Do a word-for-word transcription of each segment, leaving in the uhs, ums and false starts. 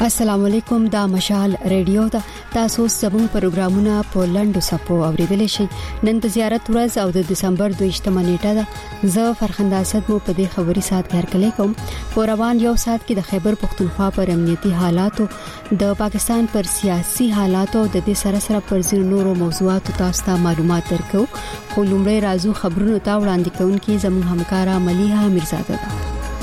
السلام علیکم، دا مشال ریډیو دا تاسو سبو پروګرامونه په لندو سپو اوریدل شي. نن د زیارت ورځ او د دسمبر دویشتمه نیټه ده. زه فرخنده اسد مو په دې خبري سات کار کلی کوم. په روان یو سات کې د خیبر پختونخوا پر امنیتي حالاتو، د پاکستان پر سیاسي حالاتو، د دې سره سره پر ځینو نورو موضوعاتو تاسو ته معلومات درکو. خو لومړی راځو خبرونو ته وړاندې کوونکې زموږ همکارا ملیحه میرزاده ده.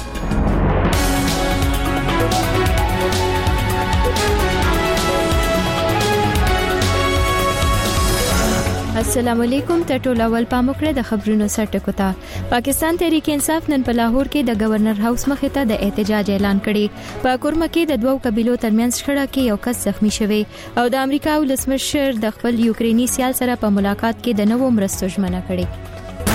السلام علیکم. ټول اول پاموکړه د خبرونو سرټکو ته. پاکستان تحریک انصاف نن په لاهور کې د گورنر هاوس مخې ته د احتجاج اعلان کړي. په کورمه کې د دوو قبيلو ترمنځ شخړه کې یو کس زخمی شوی او د امریکا ولسمشر د خپل یوکرینی سیال سره په ملاقات کې د نوو مرستو ژمنه کړې.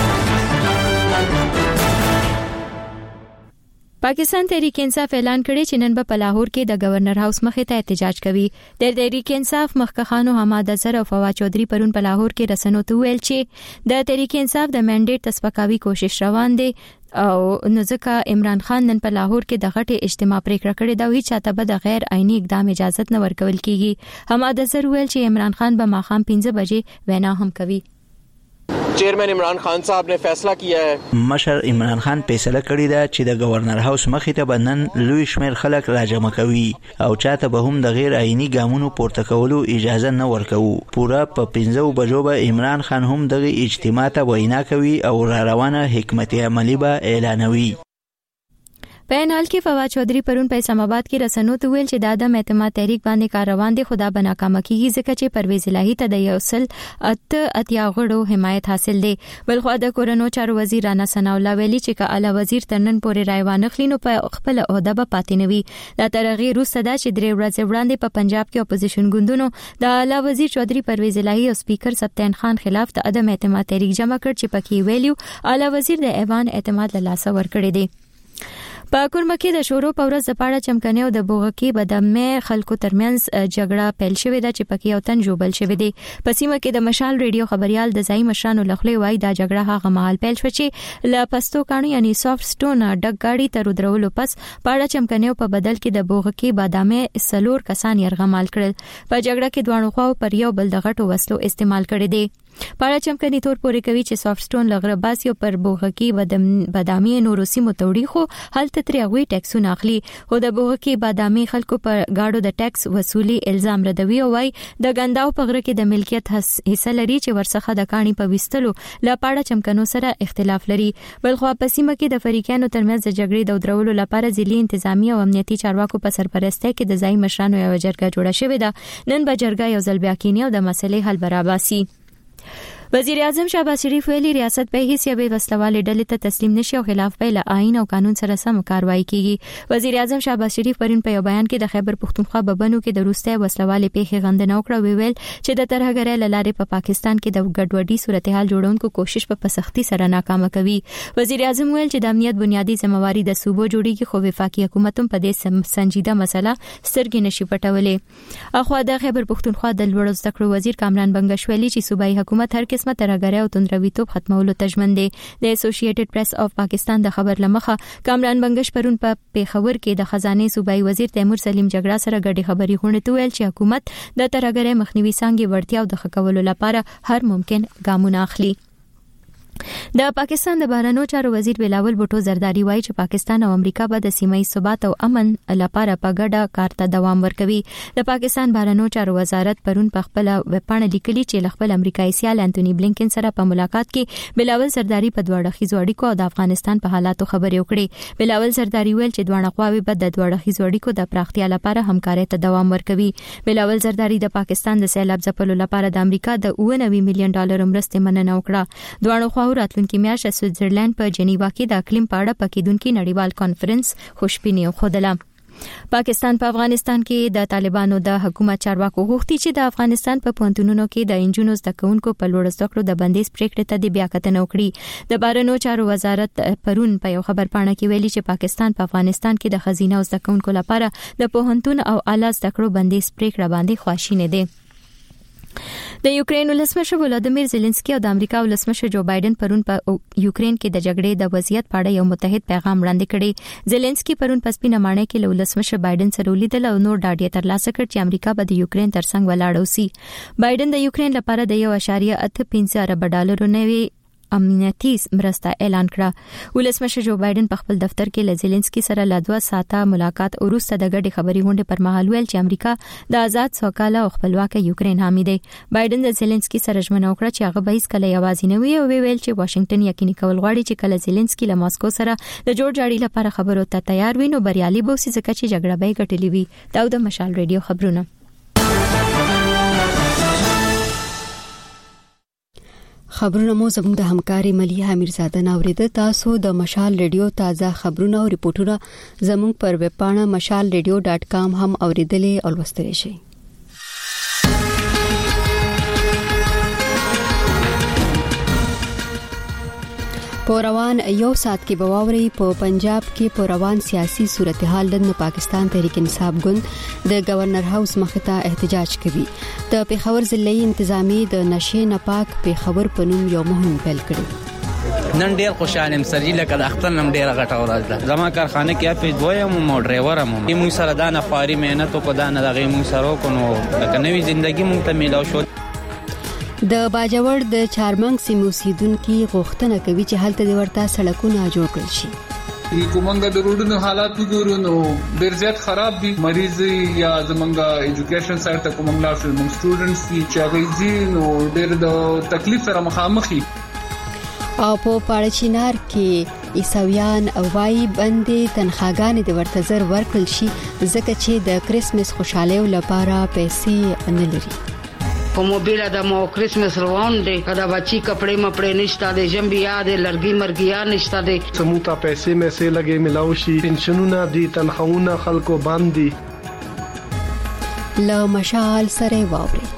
پاکستان تحریک انصاف اعلان کړی چې نن په لاهور کې د گورنر هاوس مخې ته احتجاج کوي. د تحریک انصاف مخکخانو حماد اظهر او فواد چودھری پرون په لاهور کې رسنو ته ویل چې د تحریک انصاف د منډیټ تسپکاوي کوشش روان دي او نو ځکه عمران خان نن په لاهور کې د غټي اجتماع پریکړه کړې دا وی چاته به د غیر عیني اقدام اجازه نه ورکول کیږي. حماد اظهر ویل چې عمران خان به ماخام پنځه بجې وینا هم کوي. چیئرمین عمران خان صاحب نے فیصلہ کیا ہے. مشر عمران خان فیصله کړی دا چې د گورنر هاوس مخې ته بنن لوی شمیر خلک راجمع کوي او چاته به هم د غیر عیني ګامونو پورته کولو اجازه نه ورکوي. پورا په پنځو بجو به عمران خان هم دغه اجتماع ته وینا کوي او را روانه حکمت عملی به اعلانوي. په ان حال کې فواد چودھری پرون په اسلام آباد کې رسنو ته ویل چې د عدم اعتماد تحریک باندې کار روان دي، خدا به ناکام کیږي ځکه چې پرویز الهی ته د یو سل اته اتیا غړو حمایت حاصل دی. بلخو د کورونو چارو وزیر رانا ثنا الله ویلي چې که اعلی وزیر ترنن پورې رایوان خلینو په خپل عہده به پاتې نوي. دا ترغه روسه دا چې درې ورځې وړاندې په پنجاب کې اپوزیشن ګوندونو د اعلی وزیر چودھری پرویز الهی او سپیکر سبتین خان خلاف د عدم اعتماد تحریک جمع کړ چې پکې ویلیو اعلی وزیر د ایوان اعتماد له لاسه ورکړی دی. په کورمه کې د شورو په ورځ د پاړه چمکنه او د بوغکی بدمه خلکو ترمنځ جګړه پیل شوې ده چې پکې یو تن جوبل شوی دی. په سیمه کې د مشال ریډیو خبريال د ځای مشرانو لخوا وایي دا جګړه هغه مهال پیل شو چې ل پستو کانو یعنی سافټ سټون ډګ گاډي تر درولو پس پاړه چمکنه په بدل کې د بوغکی بدمه سلور کسان يرغمال کړل. په جګړه کې دوه خواو پر یو بل د غټو وسلو استعمال کړي دي. پاړه چمکني تور پورې کوي چې سافټ سټون لغرباس یو پر بوغکی بادامي نوروسی متوړي خو هلته ترغوي ټیکسونه اخلي. خو د بوغکی بادامي خلکو پر گاډو د ټیکس وصولي الزام ردوي او وايي د ګنداو په غره کې د ملکیت حصہ لري چې ورڅخه د کاڼي په وستلو لا پاړه چمکنو سره اختلاف لري. بلخو په سیمه کې د فریقانو ترمنځ د جګړې د درولو لپاره ځلي انتظامی او امنیتي چارواکو په سرپرستی کې د ځای مشرانو یو جرګه جوړه شوې ده. نن به جرګه یو ځل بیا کینی او د مسلې حل برابرسي. وزیر اعظم شهباز شریف ویلي ریاست به هیڅ یوې وسلوالې ډلې ته تسلیم نشي او خلاف به له آئین او قانون سره سم کاروایی کیږي. وزیر اعظم شهباز شریف پرون په یو بیان کې د خیبر پختونخوا ببنو کې د روسته وسلوالې پیښې غندنه وکړه. ویل چې د ترهګرۍ لارې په پاکستان کې د ګډوډۍ صورتحال جوړونکو کوشش په سختي سره ناکام کوي. وزیر اعظم ویل چې د امنیت بنیادی ذمہواری د صوبو جوړیږي خو وفاقي حکومت هم په دې سنجیده مسله سترګې نشي پټولې. اخو د خیبر پختونخوا د لوړو زده کړو وزیر کامران بنگش ویلي چې صوبایي حکومت هر قسمه ترهګرۍ او توندرویتوب ختمولو تجمن دی. د اسوسییټډ پریس اف پاکستان د خبر لمخه کامران بنگش پرون په پیښور کې د خزانه صوبایي وزیر تیمور سلیم جګړه سره ګډي خبري غونډه ته ویل چې حکومت د ترهګرۍ مخنیوي څنګه وړتیا او د خکولو لپاره هر ممکن ګامونه اخلي. د پاکستان د بهرنیو چارو وزیر بلاول بوټو زرداری وایي چې پاکستان او امریکا به د سیمه ییز ثبات او امن لپاره په ګډه کار ته دوام ورکوي. د پاکستان بهرنیو چارو وزارت پرون په خپل وپاڼه لیکلي چې خپل امریکایي سیال انټونی بلینکن سره په ملاقات کې بلاول زرداری په دوه اړخیزو اړیکو او د افغانستان په حالاتو خبرې وکړې. بلاول زرداری ویل چې دوه خواوې به د دوه اړخیزو اړیکو د پراختیا لپاره همکارۍ ته دوام ورکوي. بلاول زرداری د پاکستان د سیلاب ځپلو لپاره د امریکا د اوه نوي میلیون ډالر مرستې مننه وکړه. دوه خواو راتلونکي میاشت سویټزرلند په جنیوا کې د اقلیم په اړه پکېدونکو نړیوال کانفرنس خوشبیني خوده. پاکستان په افغانستان کې د طالبانو د حکومت چارواکو غوښتي چې د افغانستان په پوهنتونونو کې د انجونو زده کوونکو په لوړ زده کړو د بندیز پریکړې ته د بیا کتنه وکړي. د بهرنیو چارو وزارت پرون په یو خبر پاڼه کې ویلي چې پاکستان په افغانستان کې د خزینه او زده کوونکو لپاره د پوهنتون او اعلی زده کړو بندیز پریکړه باندې خواشینی دی. د یوکرين ولسمشر ولادیمیر زيلنسکي او د امریکا ولسمشر جو بایدن پرون په یوکرين کې د جګړې د وضعیت په اړه یو متحد پیغام وړاندې کړی. زيلنسکي پرون په سپینه ماڼۍ کې له ولسمشر بایدن سره ولیدل او نور ډاډ ترلاسه کړ چې امریکا به د یوکرين ترڅنګ ولاړ اوسي. بایدن د یوکرين لپاره د یو اعشاریه اته پنځه ارب ډالر نوي امنیتي مرسته اعلان کړه. ولسمشر جو بایدن په خپل دفتر کې له زيلنسکي سره له دوه ساعته ملاقات وروسته د غړي خبري غونډې پر مهال ویل چې امریکا د آزاد سوکاله او خپلواک یوکرين حامی دی. بایدن د زيلنسکي سره ژمنه وکړه چې هغه به هیڅ کله یوازې نه وي او ویل چې واشنگټن یقیني کول غواړي چې کله زيلنسکي له ماسکو سره د جوړ جاړي لپاره خبرو ته تیار وي نو بریالي به وي ځکه چې جګړه به ګټلې وي. دا د مشال ریډیو خبرونه. خبرونه مو زموږ د همکاري مليحه میرزاده ناوریده. تاسو د مشال ریډیو تازه خبرونه او ریپورتونه زموږ پر ویب پاڼه مشال ریډیو ډاټ کام هم اوریدلې او لوستلی شئ. په روان یو سات کې بواوري په پنجاب کې په روان سیاسي صورتحال د پاکستان تحریک انصاف ګوند د گورنر هاوس مخته احتجاج کوي. د پیښور ضلعي انتظامی د نشې نپاک پیښور په نوم یو مهم پیل کړی. نن ډیر خوشاله یم سرجی لکه د اختر نم ډیر غټه ورځ ده. زما کارخانه کې په دویم مو ډرایور هم موږ سره دا نه فاري مهنت کو دا نه دغه موږ سره کو نو لکه نوې ژوندۍ مونږ ته میلاو شو. د باجوړ د چارمنګ سیمې اوسیدونکو غوښتنه کوي چې هلته د ورته سړکونه جوړ کړي شي. کومنګ د روډونو حالات وګورو نو ډیر زیات خراب دي. مریض یا زمونږه ایجوکیشن سایت ته کومنګ لا شو موږ سټوډنټس چې هغه زی نو ډیر د تکلیف سره مخامخ دي. او په پاړچینار کې عیسویان وای باندې تنخواګانې د ورته زر ورکړل شي ځکه چې د کریسمس خوشاله لپاره پیسې نه لري. په موبایل د مو کریسمس روان دی کدا بچی کپڑے مپڑے نشتا دے جنبیا دے لړګي مرګیا نشتا دے سموتا پیسې مې سه لګې ملاوشي پنشنونه دي تنخواونه خلکو باندې ل مشال سره واوري.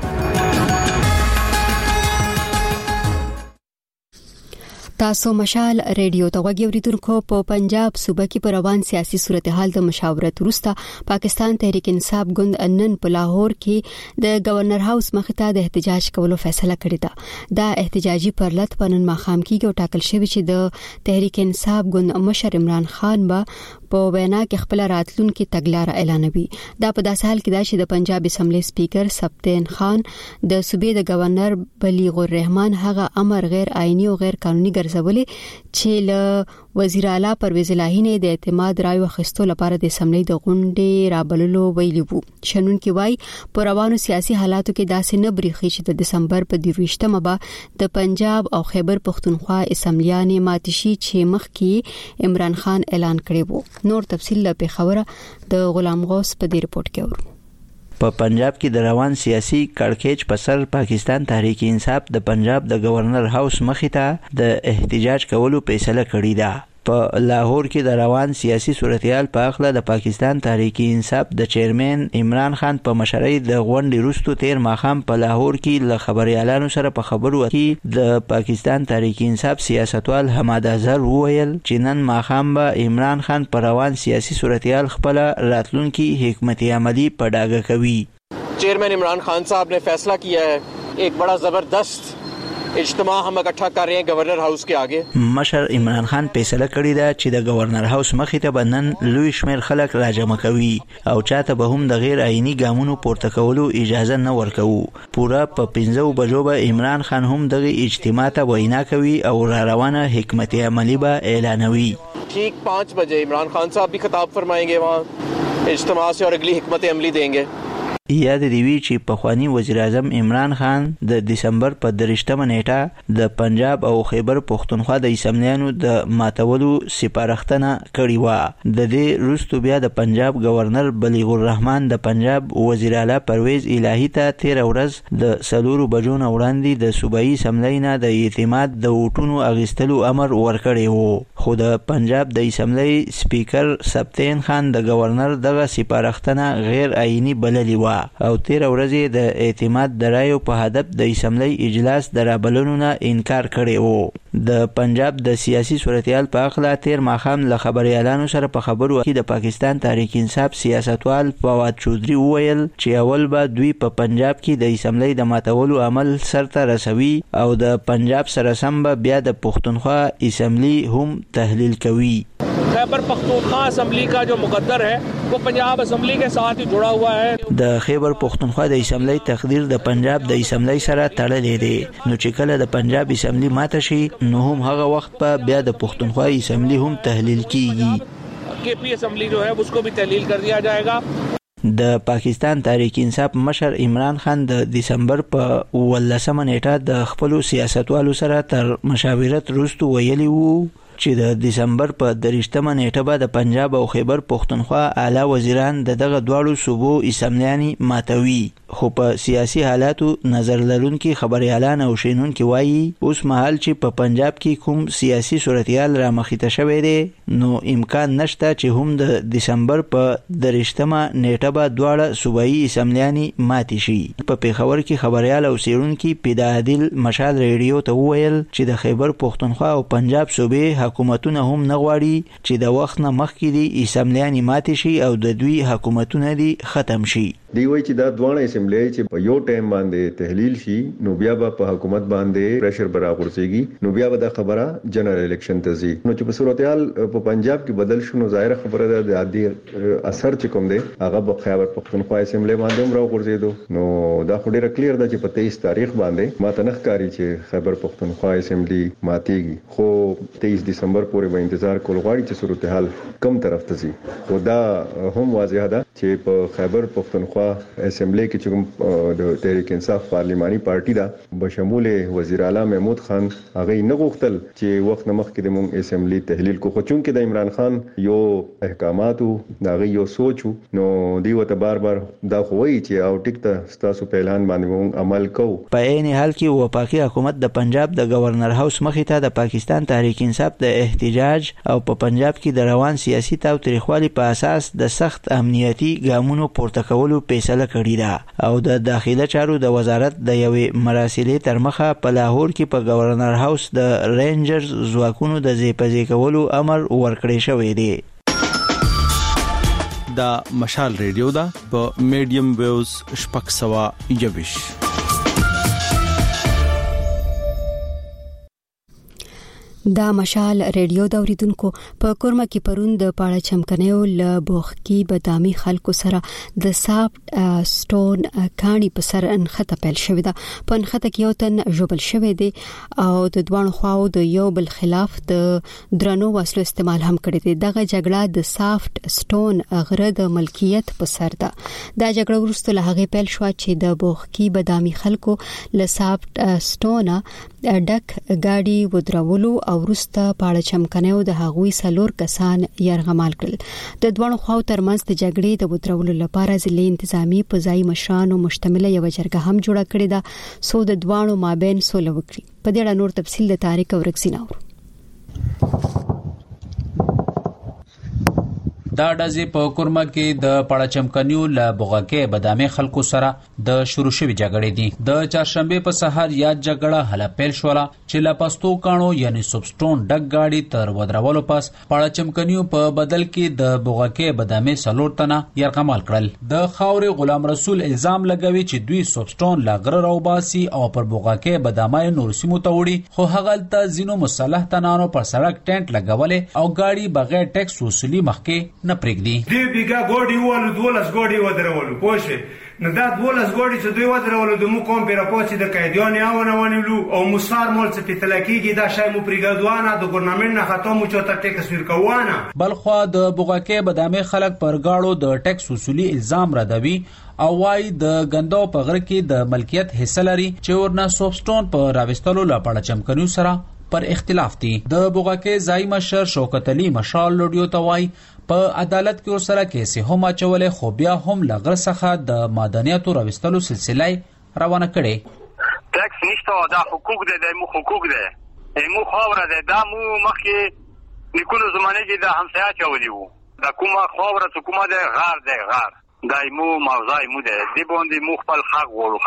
تاسو مشال ریډیو ته وګورئ. اوریدونکو په پنجاب صوبه کې پر روان سیاسي صورتحال د مشاورت وروسته پاکستان تحریک انصاف ګوند نن په لاهور کې د گورنر هاوس مخته د احتجاج کولو فیصله کړې ده. دا احتجاجي پرلط په نن ماښام کې او ټاکل شوی چې د تحریک انصاف ګوند مشر عمران خان به په وینا کې خپل راتلونکي تګلارې اعلانوي. دا په داسې حال کې ده چې د پنجاب اسمبلی سپیکر سبتین خان د صوبې د گورنر بلیغ الرحمن هغه امر غیر آئینی او غیر قانوني ګرځولې چې له وزیر اعلی پرویز الهی نه د اعتماد رائے واخیستو لپاره د اسمبلی د غونډې رابللو ویلي وو. شنن کې وای په روانو سیاسي حالاتو کې داسې نه بریخي چې د دسمبر په دیويشتمه به د پنجاب او خیبر پختونخوا اسمبلیانې ماتشي چې مخ کې عمران خان اعلان کړی وو. نور تفصیل له خبره د غلام غوث په دې رپورت کې ورو. په پنجاب کې د روان سیاسي کړکېچ په سر پاکستان تحریک انصاف د پنجاب د گورنر هاوس مخې ته د احتجاج کولو فیصله کړې ده. په لاهور کې د روان سیاسي صورتحال په اړه د پاکستان تحریک انصاف د چیرمن عمران خان په مشرۍ د غونډې وروسته تیر ماښام په لاهور کې له خبريالانو سره په خبرو کې د پاکستان تحریک انصاف سیاستوال حماد اظهر وویل چې نن ماښام به عمران خان په روان سیاسي صورتحال خپل راتلونکي حکمت عملی په ډاګه کوي. चेयरमैन इमरान खान साहब ने फैसला किया है एक बड़ा जबरदस्त اجتماع हम इकट्ठा कर रहे हैं गवर्नर हाउस के आगे. مشر عمران خان فیصله کړې ده چې د گورنر هاوس مخې ته بنن لوی شمیر خلک راجمع کوي او چاته به هم د غیر آئینی ګامونو پورته کولو اجازه نه ورکوي. پورا په پنځو بجو به عمران خان هم دغه اجتماع ته وینا کوي او را روانه حکمت عملی به اعلانوي. ठीक पाँच बजे इमरान खान साहब भी खिताब फरमाएंगे वहाँ इज्तिमा से और अगली हिकमत अमली देंगे. یاد دی وی چې پخوانی وزیر اعظم عمران خان د دسمبر په درشتمه نیټه د پنجاب او خیبر پختونخوا د اسمبلیانو د ماتولو سپارښتنه کړې و. د دې وروسته بیا د پنجاب گورنر بلیغ الرحمن د پنجاب وزیر اعلی پرویز الهی ته تیر ورځ د سلورو بجو نه وړاندې د صوبایي اسمبلی نه د اعتماد د ووټونو اغیستلو امر ورکړی وو. خو د پنجاب د اسمبلی سپیکر سبتین خان د گورنر دغه سپارښتنه غیر آئینی بللی و او تیر ورځې د اعتماد د رایو په هدف د اسمبلی اجلاس د رابللو نه انکار کړی وو. د پنجاب د سیاسي صورتحال په اړه تیر ماښام له خبريالانو سره په خبرو کې د پاکستان تحریک انصاف سیاستوال فواد چودري وویل چې اول به دوی په پنجاب کې د اسمبلی د ماتولو عمل سرته رسوي او د پنجاب سره سم به بیا د پښتونخوا اسمبلی هم تحلیل کوي. खैबर पख्तूनख्वा असम्बली का जो मुकद्दर है वो पंजाब असम्बली के साथ ही जुड़ा हुआ है. د خیبر پختونخوا د اسمبلی تقدیر د پنجاب د اسمبلی سره تړلې دی نو چې کله د پنجاب اسمبلی ماته شي نو هم هغه وخت په بیا د پختونخوا اسمبلی هم تحلیل کیږي. के पी असम्बली जो है उसको भी तहलील कर दिया जाएगा. د پاکستان تحریک انصاف مشر عمران خان د دسمبر په ولسمه نیټه د خپل سیاستوالو سره تر مشاورت وروسته ویلي وو چې د دسمبر په دریشتمه نیټه به د پنجاب او خیبر پختونخوا اعلی وزیران د دغه دواړو صوبو اسمبلیانې ماتوي. خو په سیاسي حالاتو نظر لرونکي خبريالان او شینونکي وایي اوس مهال چې په پنجاب کې کوم سیاسي صورتحال را مخې ته شوی دی نو امکان نشته چې هم د دسمبر په دریشتمه نیټه به دواړه صوبایي اسمبلیانې ماتې شي. په پیښور کې خبريال او شینونکي پیدا عادل مشال ریډیو ته وویل چې د خیبر پختونخوا او پنجاب صوبې حکومتونه هم نه غواړي چې د وخت نه مخکې دي اسمبلیانې ماتې شي او د دوی حکومتونه دي ختم شي. دی وایي چې دا دوه اسمبلی چې په یو ټایم باندې تحلیل شي نو بیا به په حکومت باندې پریشر برابرسيږي نو بیا به دا خبره جنرال الیکشن ته ځي. نو چې په صورتحال په پنجاب کې بدل شو نو ظاهر خبره ده د عادي اثر چې کوم دی هغه په خیبر پختونخوا اسمبلی باندې هم راغورځېدو. نو دا خو ډیره کلیر ده چې په تیئیس تاریخ باندې ماته نه ښکاري چې خیبر پختونخوا اسمبلی ماتېږي. خو تیئیس دسمبر پورې به انتظار کول غواړي چې صورتحال کم طرف ته ځي. خو دا هم واضح ده چې په خیبر پختونخوا اسمبلی کې چې د تحریک انصاف پارلیماني پارټي دا بشمول وزیر اعلی محمود خان هغه نه غوښتل چې وخت نه مخکې د مونږ اسمبلی تحلیل کو. خو چونکې د عمران خان یو احکاماتو دا غي یو سوچو نو دی وته بار بار دا خوي چې او ټیک ته ستاسو په اعلان باندې مونږ عمل کوو. په عین حال کې وفاقي حکومت د پنجاب د گورنر هاوس مخې ته د پاکستان تحریک انصاف د احتجاج او په پنجاب کې د روان سیاسي تاوتریخوالي په اساس د سخت امنیتي ګامونو پورته کولو فیصله کړې ده او د داخله چارو د وزارت د یوې مراسلې تر مخه په لاهور کې په گورنر هاوس د رینجرز ځواکونو د ځپځې کولو امر ورکړی شوی دی. دا مشال ریډیو دا په میډیم ویوز شپږ سوه یوویش. دا مشال ریډیو د اوریدونکو په کورمه کې پرون د پاړه چمکنیو ل بوخکی بدامي خلکو سره د سافټ سټون کانی په سر انخته پیل شوې ده. په انخته کې یو تن جوبل شوې دي او د دوه خواو د یو بل خلاف د درنو وسلو استعمال هم کړی دی. دغه جګړه د سافټ سټون غره د ملکیت په سر ده. دا جګړه ورسته له هغه پیل شو چې د بوخکی بدامي خلکو ل سافټ سټون ډک گاډي ودرولو او ورسته پاړه چمکنیو د هغوی سلور کسان يرغمال کړل. د دوه خواو ترمنځ د جګړې د ودرولو لپاره ځلې انتظامی په ځای مشرانو مشتمله یو جرګه هم جوړه کړې ده سو د دوه مابین سوله وکړي. په دې اړه نور تفصیل د تاریخ ورکسیناو. دا ډزې په کورمه کې د پاړه چمکنیو ل بوغکه بدامه خلکو سره د شروع شوی جګړې دي. د چهارشنبه په سحر یا جګړه هله پیل شوله چې لا پستو کانو یعنی سبسټون ډک گاډي تر ودرولو پس پاړه چمکنیو په بدل کې د بوغکه بدامه سلور تنه يرغمال کړل. د خاورې غلام رسول الزام لګوي چې دوی سبسټون لاغره راوباسي او پر بوغکه بدامه نور سیمو ته وړي. خو هغه ته زینو مصالح تنانو پر سړک ټینټ لګولې او گاډي بغیر ټیکس وصولي مخکې نه پرېږدي. دی بیګا ګوډي ولو دولس ګوډي ودرولو پوښه نو دا دولس ګوډي چې دوی ودرولو د مو کوم پیرا پوڅې د قیدیان یو نه ونیلو او مسار مول څه پتلکیږي دا شای مو پرېګدوانه د ګورنمنت نه ختمو چوته ټیکس ورکوانه. بلخوا د بوغکه بدامه خلک پر گاړو د ټیکس وصولي الزام ردوي او وايي د غندو په غره کې د ملکیت حصہ لري چې ورنه سوبسټون په راوستلو لپاره چمکنیو سره پر اختلاف دي. د بوغکه ځای مشر شوکت علي مشال لوډیو توای په عدالت کې سره کیسه هم اچولې خو بیا هم لغړ څخه د مدنیاتو راوستلو سلسله روانه کړي. ټیکس نشته دا حقوق دي د مو حقوق دي مو خاوره ده دا مو مخکې نکونو زمانه کې د همسایا چولې وو دا کومه خاوره ته کومه ده غار ده غار دای مو موضوع مو ده دی باندې مو خپل حق وړو حق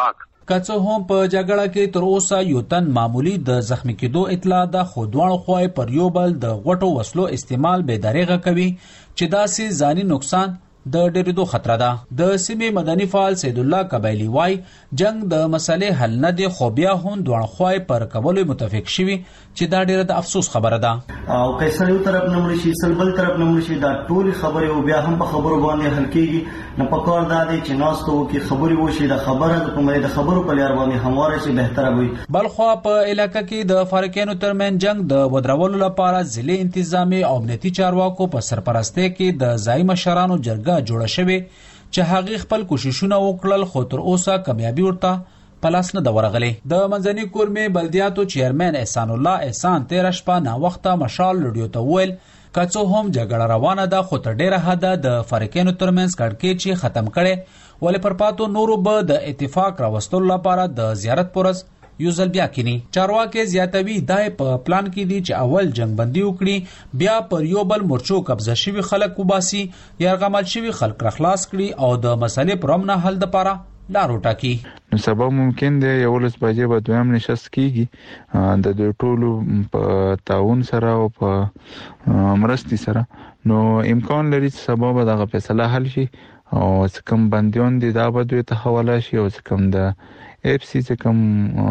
کڅو هم په جګړه کې تر اوسه یو تن معمولی د زخمی کېدو اطلاع ده، خو دواړو خواوې پر یو بل د غوټو وسلو استعمال به دریغه کوي چې داسې ځاني نقصان د ډېرېدو خطر ده. د سیمې مدني فعال سید الله قبایلی وای جنگ د مسلې حل نه دی، خو بیا هم دواړه خواوې پر کولو متفق شوي چې دا ډېره د افسوس خبره ده. او قیصر یو طرف نه مړ شي، سلبل طرف نه مړ شي، دا ټولې خبرې او بیا هم په خبرو باندې حل کېږي. نه پکار دا دی چې ناستو کې خبرې وشي، د خبره د کومې د خبرو په لار باندې همواره شي بهتره وي. بلخوا په علاقې کې د فارقینو ترمن جنگ د ودرولو لپاره ضلعي انتظامی او امنیتي چارواکو په سرپرستۍ کې د ځایي مشرانو جرګه جوړه شوې چې هغه خپل کوششونه وکړل، خو تر اوسه کامیابی ورته په لاس نه ده ورغلې. د منځني کورمې بلدیاتو چیرمن احسان الله احسان تیر شپه نا وخته مشال رادیو ته ویل کڅو هم جګړه روانه ده، خو تر ډیره حده د فارقینو ترمنځ کړکېچ چې ختم کړي، ولې پر پاتو نورو به د اتفاق راوستلو لپاره د زیارت پرز یو ځل بیا کینی. چارواکي زیاتوي دای په پلان کې دي چې اول جنگ بندي وکړي، بیا پر یو بل مرچو قبضه شوی خلک وباسي، یرغمل شوی خلک راخلاص کړي او د مسلې پر امن حل لپاره لار وټاکي. نو سبا ممکن دی یو لس بجې به دویم نشست کیږي د دوی ټولو په تعاون سره او په مرستې سره، نو امکان لري چې سبا به دغه فیصله حل شي او څه کوم بندیان دي دا به دوی ته حواله شي، او څه کوم د اف سی څه کوم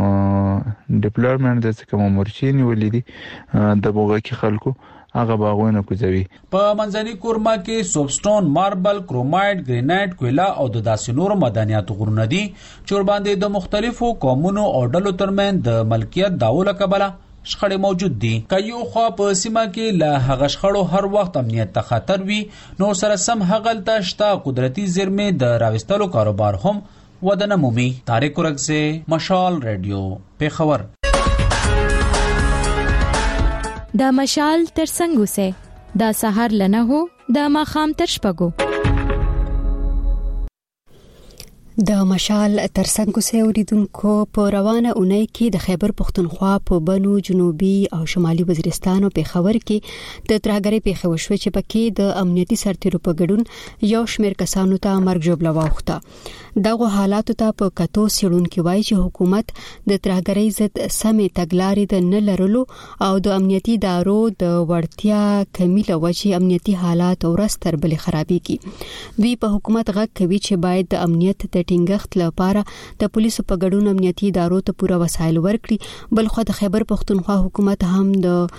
ډیپلویمنت د څه کوم مرچین ولیدي د بوغکی خلکو هغه باغونه کوزوي. په منځني کورما کې سوبسټون، ماربل، کرومایټ، ګرینایټ، کویلا او د داسې نورو معدنیاتو غرونه دي چې ورباندې د مختلفو قومونو او ډلو ترمن د ملکیت داوله کبله شخړې موجود دي. که یو خوا په سیمه کې له هغه شخړو هر وخت امنیت ته خطر وي، نو سره سم هغلته شته قدرتي زیرمې د راوستلو کاروبار هم ودنه مومي. طارق ورکزه، مشال رادیو، پیښور. د مشال تر څنګه سه د سحر لنه هو د ماخام تر شپګو. د مشال ترڅنګ سه اوریدونکو په روانه اونۍ کې د خیبر پختونخوا په بنو جنوبي او شمالي وزیرستان او پیښور کې د ترهګرۍ پیښه وشوه چې پکې د امنیتي سرتیرو په ګډون یو شمېر کسانو ته مرګ ژوبله واوښته. دغه حالاتو ته په کتو سیړونکو وایي چې حکومت د ترهګرۍ ضد سمې تګلارې د نه لرلو او د امنیتي ادارو د وړتیا کمی له وجې امنیتي حالات ورځ تر بلې خرابېږي. دوی په حکومت غږ کوي چې باید د امنیت د ټینګښت لپاره د پولیسو په ګډون امنیتي ادارو ته پوره وسایل ورکړي. بلخو د خیبر پختونخوا حکومت هم د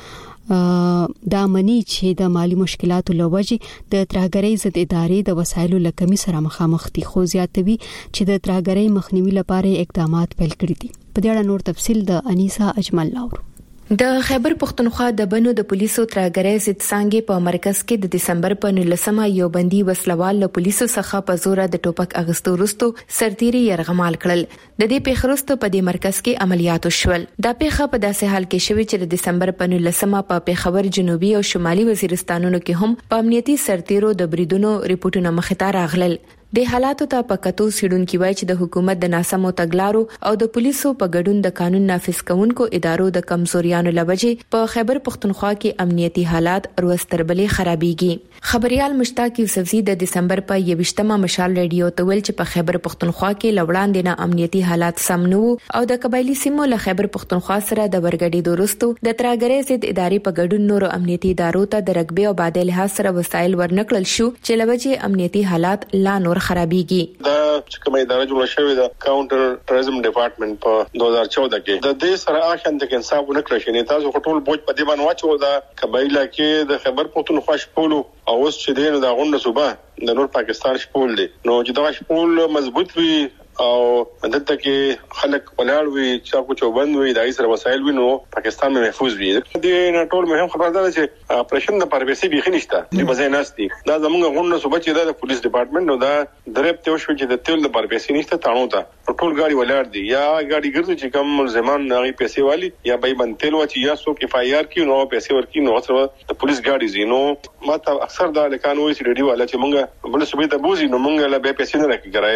دا منی چې د مالی مشکلاتو لوجې د ترهګرۍ ضد ادارې د وسایلو لکمي سره مخامخ دي، خو زیاتوي چې د ترهګرۍ مخنیوي لپاره اقدامات پیل کړي دي. په دې اړه نور تفصیل د انیسا اجمل لاورو. د خیبر پختونخوا د بنو د پولیسو ترهګرۍ ضد څانګې په مرکز کې د دسمبر په نولسمه یو بندي وسلوال له پولیسو څخه په زور د ټوپک اغستو وروسته سرتیري يرغمال کړل. د دې پیښې وروسته په دې مرکز کې عملیات وشول. دا پیښه په داسې حال کې شوې چې د دسمبر په نولسمه په پیښور جنوبي او شمالي وزیرستانونو کې هم په امنیتي سرتیرو د بریدونو ریپورتونه مخې ته راغلل. د حالاتو ته په کتو سیډونکو وایي چې د حکومت د ناسمو تګلارو او د پولیسو په ګډون د قانون نافذ کوونکو ادارو د کمزوریانو لوجې په خیبر پختونخوا کې امنیتي حالات روستربلې خرابېږي. خبريال مشتاق یوسفزي د دسمبر په یوشتمه مشال رادیو ته ویل چې په خیبر پختونخوا کې لوړاندې نه امنیتي حالات سم نه وو او د قبایلی سیمو له خیبر پختونخوا سره د ورګډېدو وروسته د ترهګرۍ ضد ادارې په ګډون نورو امنیتي ادارو ته د رګبې او بادي لحاظ سره وسایل ورنکړل شو چې لوجې امنیتي حالات لا نور خرابېږي. دا چې کومه اداره جوړه شوې ده کاونټر ټرزم ډپارټمنټ په دوه هزار چودہ کې د دې سره اخند کې انصاف ونکړل شي. نه تاسو ټول بوج په دې باندې واچو دا قبایله کې د خیبر پختونخوا شپولو او اوس چې دین د غونډه صوبه د نور پاکستان شپول دي، نو چې دا شپول مضبوط وي او دلته کې خلک ولاړ وي چې کو چوبند وي دای سره وسایل وي، نو پاکستان مې محفوظ وي. دې نه ټول مهم خبره ده چې اپریشن د پربېسي بيخي نشته چې بځای ناشتي دا زموږ غونډه صوبه چې د پولیس ډپارټمنټ نو دا درېب ته وشو چې د تل د پربېسي نشته تانو ته ټول غاډي ولاړ دي یا غاډي ګرځي چې کوم ملزمان هغه پیسې والی یا به بند تل و چې یا سو کې اف آی آر کې نو پیسې ورکی نو سره د پولیس غاډي زی نو ماته اکثر دا لکانو وی سي ډي والا چې مونږ بل صوبې ته بوزي نو مونږ له به پیسې نه راکې ګرایې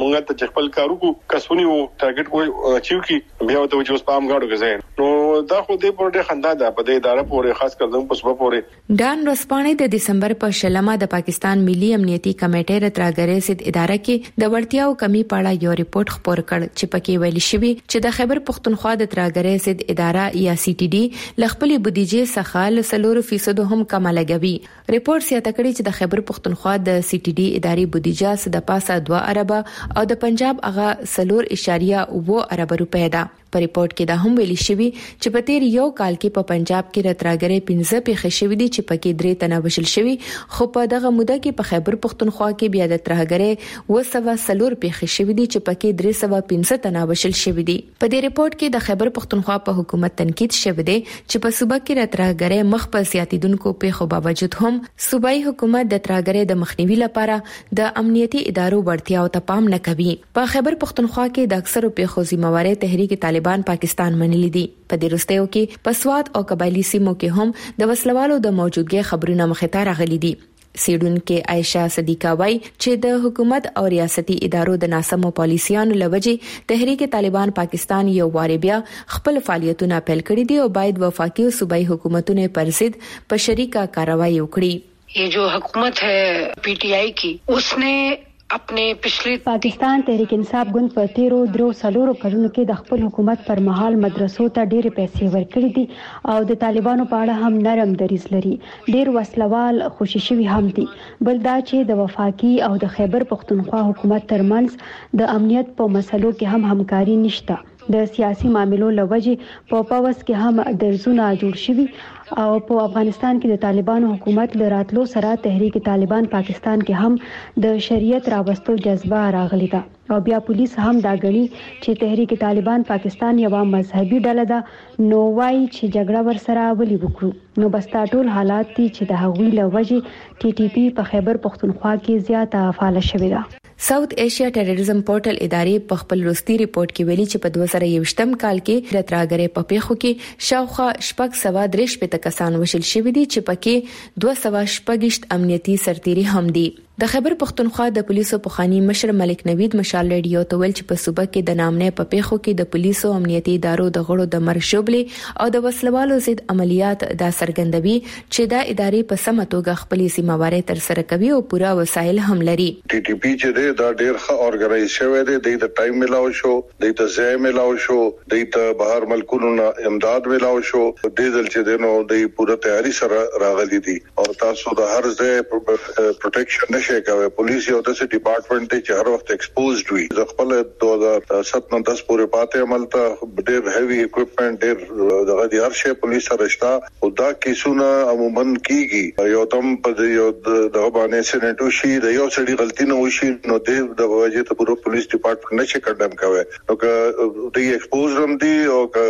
مونږ ته خپل کارو کو کسونی او ټارګټ کو اچیو کی بیا ته چې اوس پام غاړو کې نو دا خو دې پورې خندا ده په دې اداره پورې خاص کر دم پس په پورې ډان رسپانې د دسمبر په شلمه د پاکستان ملي امنیتي کمیټې رتراګرې سید اداره کې د وړتیاو کمی پاړه یو ریپورت خبر کړ چې پکې ویل شوی چې د خیبر پختونخوا د تراګرې سید اداره یا سی ټي ډي لخپل بودیجې څخه ل سلور فیصد هم کم لګوي. ریپورت سیاته کړی چې د خیبر پختونخوا د سی ټي ډي ادارې بودیجه د پاسه دوه اربه او د پنجاب هغه سلور اشاریه و اربه روپے ده. په ریپورت کې دا هم ویل شوی چې په تیر یو کال کې په پنجاب کې رتراګرې پنځه پیښې شوې دي چې پکې درې تنه وشل شوی خو په دغه موده کې په خیبر پختونخوا کې بیا د ترهګرې وسوه سلور پیښې شوې دي چې پکې درې سوه پنځه تنه وشل شوی دي. په دې ریپورت کې د خیبر پختونخوا په حکومت تنقید شوی دی چې په صوبه کې رتراګرې مخ په سیاتیدونکو پیښو باوجود هم صوبایي حکومت د ترهګرې د مخنیوي لپاره د امنیتي ادارو وړتیاو ته پام نه کوي. په خیبر پختونخوا کې د اکثرو پیښو ذمہواره تحریک طالبان پاکستان منلي دي. په دې وروستیو کې په سواد او قبایلی سیمو کې هم د وسلوالو د موجودګۍ خبرونه مخې ته راغلي دي. سیډون کې عائشہ صدیقہ وای چې د حکومت او ریاستي ادارو د ناسمو پالیسیانو لوجې تحریک طالبان پاکستان یو واره بیا خپل فعالیتونه پیل کړي دي او باید وفاقي او صوبایي حکومتونو پر ضد په شریکه کاروایی وکړي. ये जो हुकूमत है पीटीआई की उसने अपने पिछले पाकिस्तान तहरीक इंसाफ गुند په تیرو درو سلورو کلونو کې د خپل حکومت پر مهال مدرسو ته ډېر پیسې ورکړي دي او د طالبانو په اړه هم نرم دریځ لري. ډېر وسلوال خوشي شوي هم دي. بل دا چې د وفاقي او د خیبر پختونخوا حکومت ترمنځ د امنیت په مسلو کې هم همکاري نشته. د سیاسي معاملو لوجې په پاوس کې هم درزونه جوړ شوي او په افغانستان کې د طالبانو حکومت له راتلو سره تحریک طالبان پاکستان کې هم د شریعت راوستو جذبه راغلی ده او بیا پولیس هم دا غني چې تحریک طالبان پاکستان یو مذهبي ډله ده نو وای چې جګړه ورسره ولي وکړو نو بس تا ټول حالات دي چې د هغوی له وجې ټي ټي پی په خیبر پختونخوا کې زیاته فعال شوې ده. ساوث ایشیا ټیرریزم پورټل ادارې په خپل وروستي ریپورت کې ویلي چې په دوه زره یوویشتم کال کې رتراګرې په پیښو کې شاوخوا شپږ سوه درې شپېته کسان وشل شوي دي چې پکې دوه سوه شپږ امنیتي سرتیري هم دي. د خیبر پختونخوا د پولیسو پخوانی مشر ملک نوید مشال ریډیو ته ویل چې په صوبه کې د نامنې په پیښو کې د پولیسو امنیتي ادارو د غړو د مرګ شوبلې او د وسلوالو ضد عملیات دا سرګندوي چې دا ادارې په سمه توګه خپل ذمہواري تر سره کوي او پوره وسایل هم لري. ټي ټي پی چې دا ډېر ښه اورګنایز شوی دی د ټایم ملاو شو د ځای ملاو شو د بهر ملکونو امداد ملاو شو د دل چې دنو د پوره تیاری سره راغلي دي او تاسو د هر ځای پروټیکشن نشي کوي. پولیس یو داسې ډپارټمنټ دی چې هر وخت ایکسپوزډ وي. د خپل دوه هزار سات نه دس پورې پاتې عمل ته ډېر هیوی اکوپمنٹ ډېر دغه د هر شی پولیس سره شته او دا کیسونه عموما کیږي یو تم په یو دغه باندې سېنټو شي د یو سړي غلطي نه وشي نو د وجه ته پوره پولیس ډپارټمنټ نشي کډم کوي نو که د ایکسپوز هم دي او که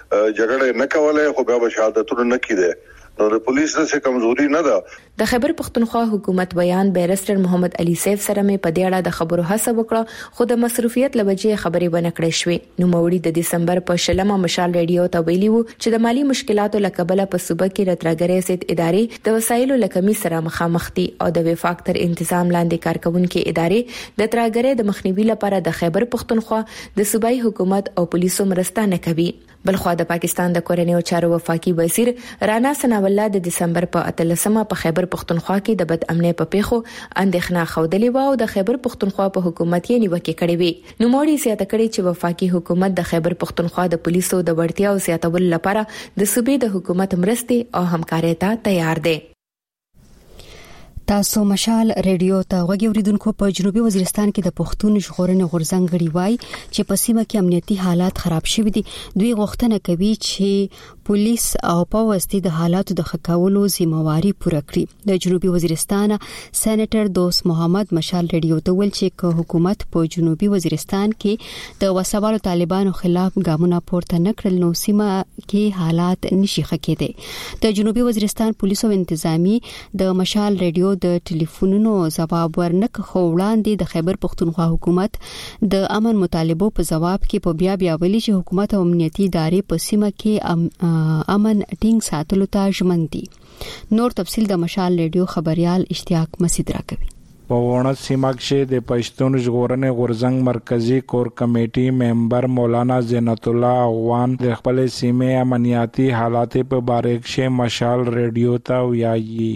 جګړه نه کوله خو بیا شهادتونه نه کیده نو د پولیس څخه کمزوري نه ده. د خیبر پختونخوا حکومت بیان بیرستر محمد علي سیف سره مې په دې اړه د خبرو هڅه وکړه خو د مصروفیت لوجې خبرې ونه کړې شوې. نو موري د دسمبر په شلمه مشال ریډیو ته ویلي وو چې د مالی مشکلاتو لکبله په صوبه کې رتراګرې سید ادارې د وسایلو لکمي سره مخامخ دي او د وفاق تر انتظام لاندې کارکونکو ادارې د تراګرې د مخنیوي لپاره د خیبر پختونخوا د صوبایي حکومت او پولیسو مرسته نه کوي. بلخوا د پاکستان د کورنیو چارو وفاقي وزیر رانا ثناء الله د دسمبر په اتلسمه په خیبر پختونخوا کې د بد امنۍ په پیښو اندېښنه خوده و او د خیبر پختونخوا په حکومت یې نیوکه کړې وي. نو موري سیاته کړې چې وفاقي حکومت د خیبر پختونخوا د پولیسو د وړتیا او زیاتولو لپاره د صوبې د حکومت مرستې او همکارۍ ته تیار دی. تاسو مشال ریډیو ته غوږی اوریدونکو په جنوبي وزیرستان کې د پښتون ژغورنې غورځنګ غړي وای چې په سیمه کې امنیتي حالات خراب شوي دي. دوی غوښتنه کوي چې پولیس او پولیس د حالاتو د خکاولو ذمہواری پوره کړي. د جنوبي وزیرستان سېنیټر دوست محمد مشال ریډیو ته ویل چې حکومت په جنوبي وزیرستان کې د وسوالو طالبانو خلاف ګامونه پورته نکړل نو سیمه کې حالات نشي ښه کېدای. د جنوبي وزیرستان پولیسو انتظامی د مشال ریډیو د ټلیفونونو جواب ورنک خو وړاندې د خیبر پختونخوا حکومت د امن مطالبو په جواب کې په بیا بیا ویلي چې حکومت او امنیتي ادارې په سیمه کې امن ټینګ ساتلو ته ژمن دي. نور تفصیل د مشال ریډیو خبريال اشتیاق مسعود راکوي. په وړاندې سیمه کې د پښتون ژغورنې غورځنګ مرکزی کور کمیټي ممبر مولانا زینت الله افغان د خپل سیمې امنیتي حالات په باره کې مشال ریډیو ته ویایي.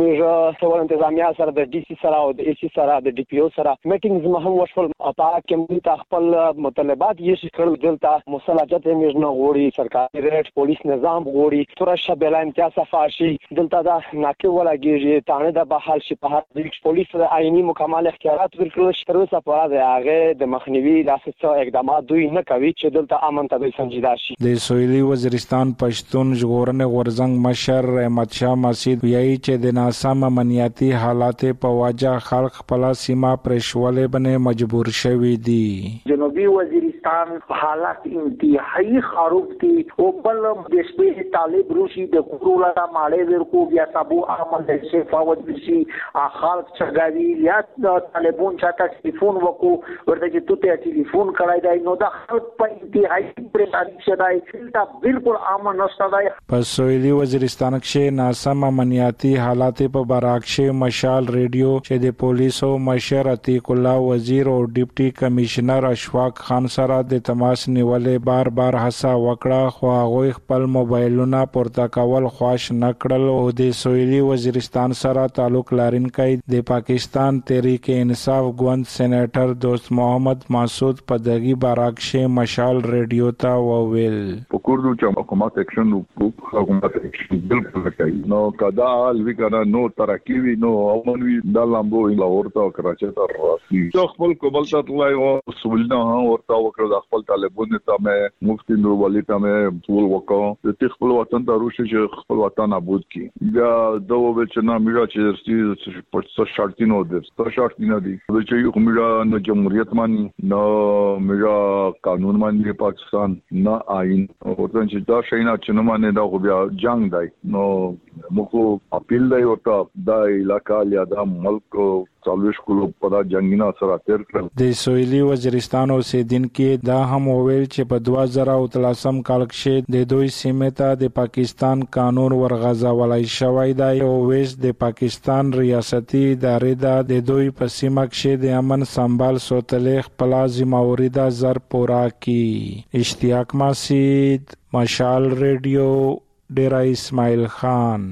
موږ سوال انتظامیه سره د ډي سي سره او د ای سي سره د ډي پی او سره میټینګز مهم وشول او په کې موږ خپل مطالبات یې شکل دلته مصالحت موږ نه غوړي سرکاري ریټ پولیس نظام غوړي تر شبل امتیاز صفاشي دلته دا ناکي ولاږي تانه د بحال شي په هر پولیس آئینی مکمل اختیارات ورکړل تر اوسه پورې د هغه د مخنیوي لاسه اقدامات دوی نه کوي چې دلته امن ته سنجیده شي. د سویلي وزیرستان پښتون ژغورنې غورځنګ مشر رحمت شاه مسعود ویایي چې د ناسم امنیتي حالات په وجه خلک خپل سیمه پرېښولې باندې مجبور شوي دي. جنوبي وزیرستان حالات انتهایی خراب دي او بل د شپې طالب روشي د کورولا ماړې ورکو بیا تابو عمل د شفاوت بشي خلک چګاوي یا د طالبون چاته ټلیفون وکړو ورته چې تو ته ټلیفون کړای دی نو د خلک په انتهایی پریشانی شدای دا بالکل امن نشته دی. په سویلي وزیرستان کې ناسم امنیتي حالات په براکشه مشال ریډیو چې د پولیسو مشر عتیق الله وزیر او ډیپټي کمشنر اشفاق خان سره د تماس نیولې بار بار هڅه وکړه خو هغه خپل موبایلونه پورته کول خوښ نکړل او د سویلي وزیرستان سره تعلق لرونکي د پاکستان تحریک انصاف ګوند سېنیټر دوست محمد مسعود په دغه باراکشه مشال ریډیو ته وویل پکوردو چې حکومت اکشن وکړو حکومت اکشن بالکل کوي نو کدا الوی کنه نو ترقی وی نو امن وی د لامبو لاهور ته کراچي ته راځي څو خپل کوبل ته تلای او سولنا ورته وکړو د خپل طالبونو ته مې مفتي نور ولی ته مې ټول وکړو د خپل وطن ته روشي چې خپل وطن ابود کی بیا دوه چې نه میرا چې په شرطینو ده په شرطینو دي چې یو میرا نو جمهوریت مانی نو میرا قانون مانی پاکستان نه آئین ورته چې دا شینا چې نه مانی دا خو بیا جنگ دی نو موږ اپیل دی ورته دا علاقہ یا دا ملک څلويش کولو په جنگینا سره تیر کړل. د سویلي وزیرستان اوسیدونکو دا هم وویل چې په دوه زره او تلسم کال کې د دوی سیمه ته د پاکستان قانون ورغځولای شوی دی او ویس د پاکستان ریاستي ادارې د دوی په سیمه کې د امن سنبال سوتلې خپل ذمہواری د زر پورا کی. اشتیاق مسعود مشال ریډیو ډیرا اسماعیل خان.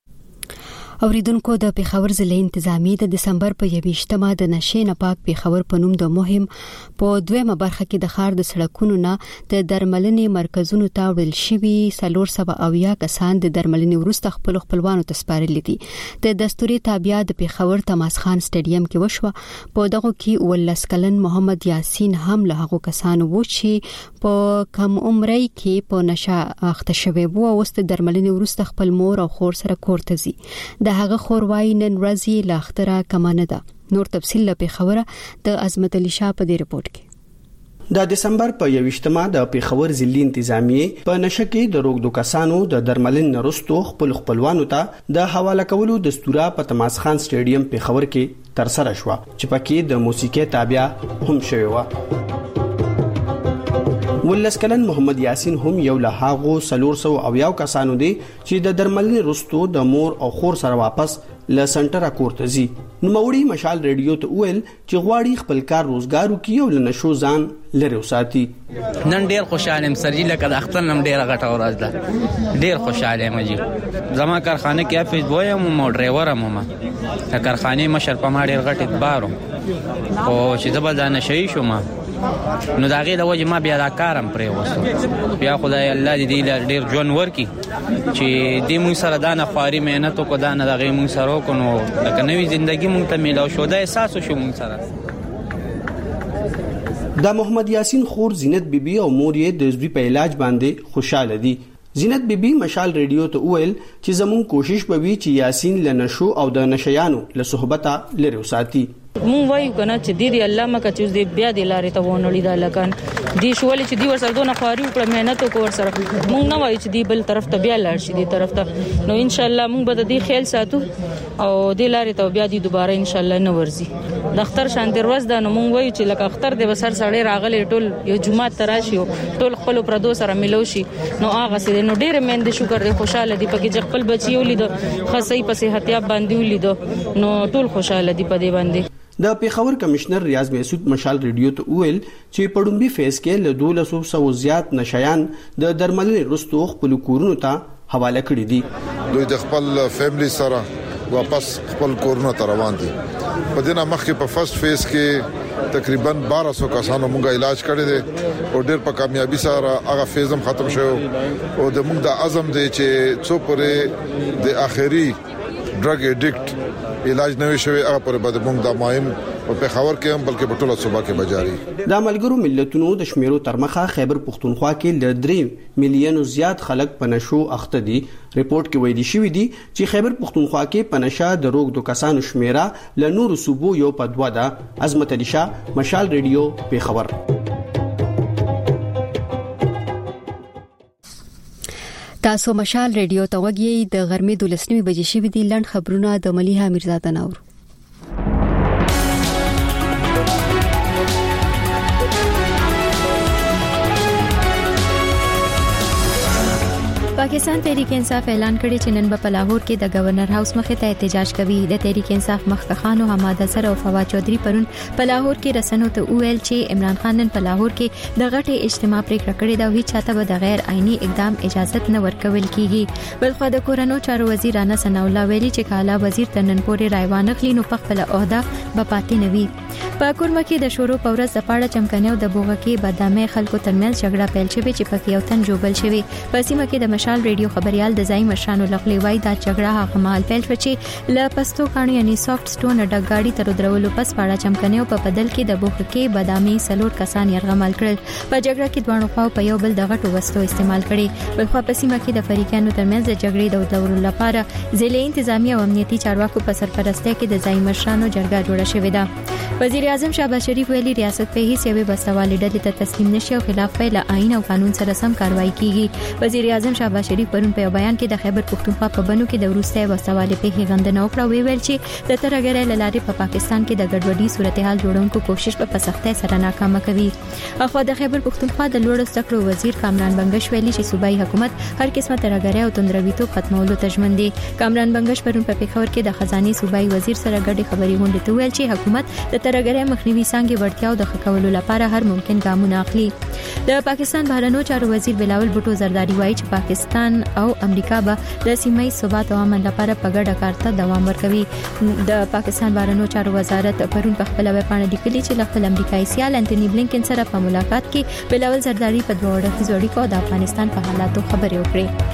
اوریدونکو د پیښور ضلع انتظامی د دسمبر په یویشتمه د نشې نه پاک پیښور په نوم د مهم په دویمه برخه کې د ښار د سړکونو نه د درملنې مرکزونو ته وړل شوي څلور سوه اویا کسان د درملنې وروسته خپل خپلوانو ته سپارلي دي. د دستوري تابعه د پیښور تماس خان سټیډیم کې وشوه. په دغه کې ولس کلن محمد یاسین هم له هغو کسانو و چې په کم عمرۍ کې په نشه اخته شوي وو او د درملنې وروسته خپل مور او خور سره کور ته ځي. د هغه خوروای نن ورځې لاختره کمانه ده. نور تفصیل لپاره خبره د عظمت علي شاه په دې رپورت کې. د دسمبر په یویشتمه د پیښور ضلع انتظامیه په نشه کې د روغ دو کسانو د درملنې وروسته خپل خپلوانو ته د حواله کولو دستوره په تماس خان سټیډیم پیښور کې تر سره شو چې پکې د موسیقي تابع هم شوی و. ولس کلن محمد یاسین هم یو له هغو څلور سوه اویا کسانو دی چې د درملنې وروسته د مور او خور سره واپس ل سنټر کور ته ځي. نو موري مشال ریډیو ته ویل چې غواړي خپل کار روزګار وکړي او له نشو ځان لري وساتي. نن ډیر خوشاله ام سرجی لکه د اختر نم ډیر غټه ورځ ده. ډیر خوشاله ام جی زما کارخانه کې افیس بویم او ډرایور ام ما کارخانه مشر په ما ډیر غټ اعتبار او چې زبر ځان شي شو ما نو دا غي د وجه ما بیا دا کارم پرې وسو. بیا خدای الله دې ډیر جون ورکی چې دې مون سره دا نه خاري مهنت کو دا نه د غي مون سره کو نو لکه نوې ژوندۍ مون ته ملو شو دا احساس شو مون سره. دا محمد یاسین خور زینت بیبي او مور یې د زوی په علاج باندې خوشاله دي. زینت بیبي مشال ریډیو ته ویل چې زمون کوشش به وي چې یاسین له نشو او د نشيانو له صحبته لري وساتي. مونږ وایو کنه چې د دې الله مکه چې د بیا د لارې ته ونړي دا لکان دي شول چې دی ور سره دونه خواري وکړه مهنت وکړ سره مونږ نه وایو چې دی بل طرف ته بیا لاړ شي دی طرف ته نو ان شاء الله مونږ به د دې خیال ساتو او د لارې ته بیا دی دوباره ان شاء الله نه ورزي د اختر شان د ورځ د نو مونږ وایو چې لکه اختر د وسر سړی راغلی ټول یو جمعه تراشي ټول خپل پردو سره ملو شي نو هغه سي نو ډېر مند شکر دې خوشاله دي پکې چې خپل بچي ولید خصي پسې احتیاط باندې ولید نو ټول خوشاله دي په دې باندې د پیښور کمشنر ریاض مسعود مشال ریډیو ته ویل چې پړومبي فیس کې له دولسو سو زیات نشایان د درملنې رستو خپل کورونو ته حواله کړی دي دوی د خپل فیملی سره واپس خپل کورونو ته روان دي په دې مخکې په فرست فیس کې تقریبا بارہ سو کسانو موږ علاج کړی دي او ډېر په کامیابی سره هغه فیزم ختم شو او د موږ د عزم دی چې څو پرې د اخري ډرګ اډیکټ علاج نوي شوی هغه پر بعد موږ د مایم په پیښور کې هم بلکې په ټوله صوبه کې بجاري د ملګرو ملتونو د شمیرو ترمخه خیبر پختونخوا کې ل درې میلیونو زیات خلک په نشو اخته دي ریپورت کې ویلي شوی دی چې خیبر پختونخوا کې په نشه د روغ د کسانو شمیره ل نور صوبو یو په دوا ده عظمت علي شاه مشال ریډیو پیښور تاسو مشال ریډیو ته وګورئ د غرمې د لسنوي بجې شوې دي لند خبرونه د مليحه میرزاده نور پاکستان تحریک انصاف اعلان کړی چې نن په لاهور کې د گورنر هاوس مخې ته احتجاج کوي د تحریک انصاف مخکخان او حماد سره او فواد چودھری پرون په لاهور کې رسنو ته ویل چې عمران خان نن په لاهور کې د غټي اجتماع پریکړه کړې ده او هیڅ چاته به د غیر آئینی اقدام اجازه نه ورکول کیږي بلخو د کورونو چارو وزیر رانا ثنا الله ویلي چې کاله وزیر تنن پورې رایوان خلی نو په خپل عہده به پاتې نوي په کورمه کې د شورو پورز د پاړه چمکنیو د بوغه کې بادامه خلکو ترمنځ جګړه پیل شوه چې پکې یو تن جوړل شوی په سیمه کې د مشال ریډیو خبريال د ځای مشرانو لخوا وای دا جګړه هغه مال پیل شو چې ل پستو کانو یعنی سافټ سټون ډګ گاډي تر درولو پس پاړه چمکنیو په بدل کې د بوغه کې بادامي سلور کسان يرغمل کړل په جګړه کې دوه خواو په یو بل د غټو وسلو استعمال کړي بل خو په سیمه کې د فریقانو ترمنځ د جګړې د دورو لپاره ضلعي انتظامی او امنیتي چارواکو په سرپرستی کې د ځای مشرانو جرګه جوړه شوې ده وزیر اعظم شهباز شریف ویلي ریاست په هیڅ یوه بسوالې ډلې ته تسلیم نشي او خلاف پیله آئین او قانون سره سم کاروایی کیږي وزیر اعظم شهباز شریف پرون په بیان کې د خیبر پختونخوا په بنو کې د وروستي بسوالې په غندنه وکړه وی ویل چې د ترګرې لارې په پاکستان کې د ګډوډي صورتحال جوړونکو کوشش په سختۍ سره ناکامه کوي اخو د خیبر پختونخوا د لوړ زده وزیر کامران بنگش ویلي چې صوبایي حکومت هر قسمه ترګرې او تندرویتو ختمولو ته ژمن دي کامران بنگش پرون په پیښور کې د خزاني صوبایي وزیر سره ګډي خبري غونډه ته ویل چې حکومت د ترګرې مخنیوي څنګه ورتیاو د خکولو لپاره هر ممکن ګامونه اخلي د پاکستان بهرنیو چارو وزیر بلاول بوټو زرداری وایي چې پاکستان او امریکا به د سیمه ثبات او امن لپاره په ګډه کار ته دوام ورکوي د پاکستان بهرنیو چارو وزارت پرون په خپل ویبپاڼه لیکلي چې خپل امریکایي سیال انټونی بلینکن سره په ملاقات کې بلاول زرداری په دوه اړخیزو اړیکو د افغانستان په حالاتو خبرې وکړې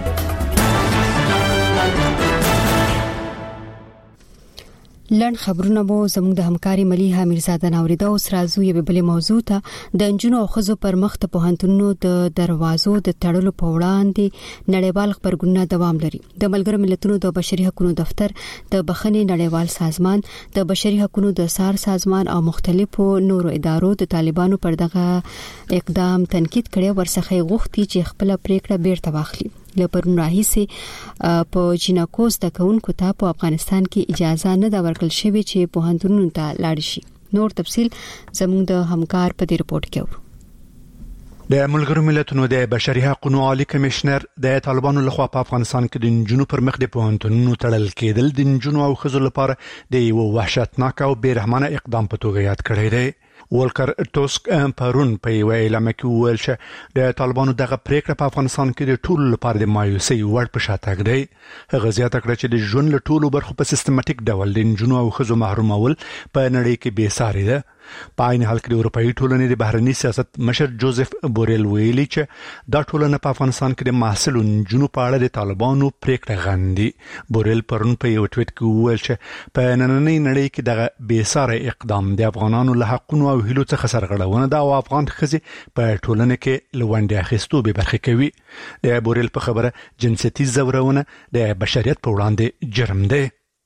لند خبرونه مو زموږ د همکاري مليحه میرزاده نوریدا اوس راځو یو بل موضوع ته د انجونو او خزو پر مخ ته پوهنتونونو د دروازو د تړلو په وړاندې نړیوال خبرګونونه دوام لري د ملګرو ملتونو د بشري حقوقو دفتر د بخښنې نړیوال سازمان د بشري حقوقو د سار سازمان او مختلفو نورو ادارو د طالبانو پر دغه اقدام تنقید کړي ورڅخه غوښتي چې خپل پریکړه بیرته واخلي لپاره راهیسه په جنکوز د کونکو ته په افغانستان کې اجازه نه دا ورکړل شوی چې په هندونو ته لاړ شي نور تفصيل زموږ د همکار په دې رپورت کې ورو د ملګرو ملتونو د بشري حقوقو عالی کمشنر د طالبانو لخوا په افغانستان کې د جنونو پر مخ د پوهنتونونو تړل کېدل د جنونو او خزو لپاره د یو وحشتناک او بیرحمانه اقدام په توګه یاد کړی دی ولکر ټوسک پرون په یو اعلان کې ویل چې د طالبانو دغه پریکړه په افغانستان کې د ټولو لپاره د مایوسۍ وړ په شاتګ دی هغه زیاته کړه چې د ژوند له ټولو برخو په سیستماتیک ډول د جنونو او خزو محرومول په نړۍ کې بې ساري ده په عین حال کې د اروپאי ټولنې د بهرنی سیاست مشر جوزف بوریل ویلي چې دا ټولنه په افغانستان کې د محصلون جنو په اړه د طالبانو پریکړه غندي بوریل پرون په یو ټویټ کې وویل چې په نننۍ نړۍ کې دغه بې ساري اقدام د افغانانو له حقونو او هیلو څخه سرغړونه ده او افغان ښځې په ټولنه کې لوندې اخیستو به برخه کوي د بوریل په خبره جنسيتي زورونه د بشریت په وړاندې جرم دی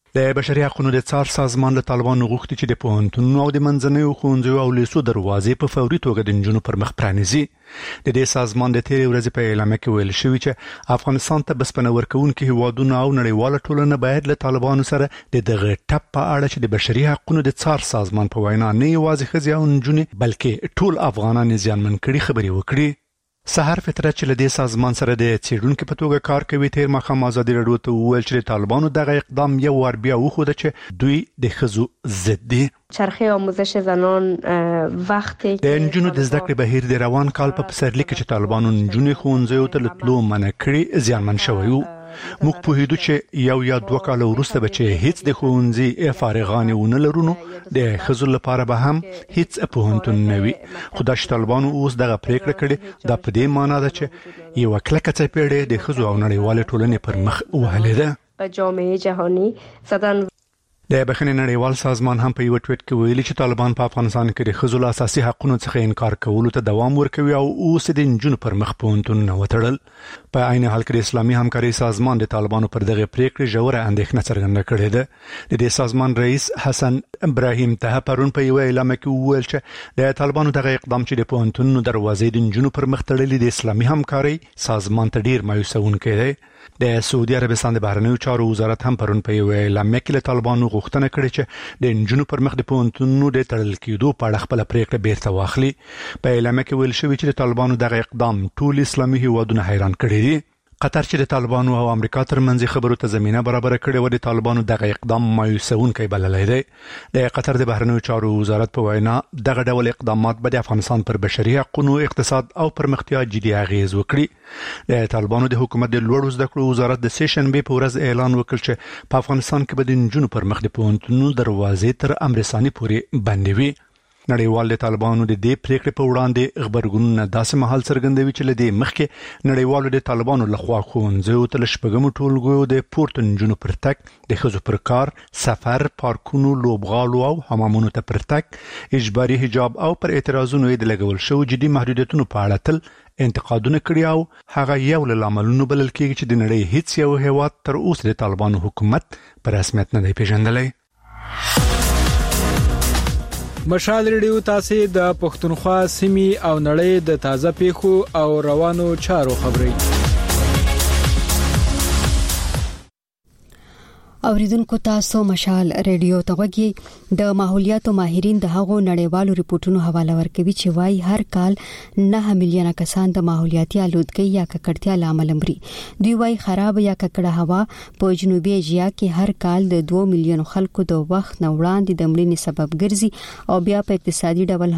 د بشري حقوقو د څار سازمان له طالبانو غوښتي چې د پوهنتونونو او د منځنیو ښوونځیو او لیسو دروازې په فوري توګه د نجونو پر مخ پرانیزي. د دې سازمان د تیرې ورځې په اعلامیه کې ویل شوی چې افغانستان ته بسپنه ورکوونکي هیوادونه او نړیواله ټولنه باید له طالبانو سره د دغه ټپ په اړه چې د بشري حقوقو د څار سازمان په وینا نه یوازې ښځې او نجونې بلکې ټول افغانان زیانمن کړي خبرې وکړي. سحر فطرت چې له دې سازمان سره د څېړونکو په توګه کار کوي تیر مخام ازادي راډیو ته وویل چې طالبانو دغه اقدام یو ور بیا وښوده چې دوی د ښځو ضد دي. چرخه آموزش زنان وقتی د نجونو د زده کړې بهیر د روان کال په پسرلي کې چې طالبانو نجونې ښوونځیو ته تلو منع کړي زیانمن شوی وو. موږ پوهیدو چې یو یا دوه کال وروسته به چې هیڅ د ښوونځي فارغان ونه لرو نو د ښځو لپاره به هم هیڅ پوهنتون نه وي. خو دا چې طالبانو اوس دغه پریکړه کړې دا په دې معنی ده چې یو کلکه څپېړه د ښځو او نړیوال ټولنې پر مخ وهلې ده. په جامعه جهانی زدن د بخښنې نړیوال سازمان هم په یو ټویټ کې ویلي چې طالبان په افغانستان کې د ښځو له اساسي حقوقو څخه انکار کولو ته دوام ورکوي او اوس د نجونو پر مخ پوهنتونونه وتړل. په عین حال کې د اسلامي همکاري سازمان د طالبانو پر دغه پریکړې ژوره اندېښنه څرګنده کړې ده. د دې سازمان رئیس حسن ابراهیم ته پرون په یو اعلامیه کې وویل چې د طالبانو دغه اقدام چې د پوهنتونونو دروازې د نجونو پر مخ تړلې د اسلامي همکاري سازمان ته ډیر مایوسونکی دی. د سعودي عربستان د بهرنیو چارو وزارت هم پرون په یو اعلامیه کې له طالبانو غوښتنه کړې چې د نجونو پر مخ د پوهنتونونو د تړل کېدو په اړه خپله پریکړه بیرته واخلي. په اعلامیه کې ویل شوی چې د طالبانو دغه اقدام ټول اسلامي هیوادونه حیران کړي دي. قطر چې د طالبانو او امریکا ترمنځ خبرو ته زمينه برابر کړې و د طالبانو دغه اقدام مایوسونکی بللی دی. د قطر د بهرنیو چارو وزارت په وینا دغه ډول اقدامات به د افغانستان پر بشري حقوقو، اقتصاد او پرمختیا جدي اغیز وکړي. د طالبانو د حکومت د لوړو زده کړو وزارت د سه شنبه په ورځ اعلان وکړ چې په افغانستان کې به د نجونو پر مخ د پوهنتونونو دروازې تر امرساني پورې بندې وي. نړیوال د طالبانو د دې پریکړې په وړاندې خبرګونونه داسې مهال څرګندوي چې لدې مخکې نړیوالو د طالبانو لخوا ښوونځیو ته له شپږمو ټولګیو د پورته نجونو پر تګ، د ښځو پر کار، سفر، پارکونو، لوبغالو او حمامونو ته پر تګ، اجباري حجاب او پر اعتراضونو یې د لګول شوو جدي محدودیتونو په اړه تل انتقادونه کړي او هغه یو له لاملونو بلل کېږي چې د نړۍ هیڅ یو هیواد تر اوسه د طالبانو حکومت په رسمیت نه دی پیژندلی. مشال ریډیو تاسو د پښتونخوا سیمې او نړۍ د تازه پیښو او روانو چارو خبري اوریدونکو تاسو مشال ریډیو ته وګورئ. د ماحولیاتو ماهرین د هغو نړیوالو ریپورتونو حواله ورکوي چې وايي هر کال نه میلیونه کسان د ماحولیاتي آلودګۍ یا ککړتیا لامل مري. دوی وايي خراب یا ککړه هوا په جنوبي ایشیا کې هر کال د دوه میلیونو خلکو د وخت نه وړاندې د مړینې سبب ګرځي او بیا په اقتصادي ډول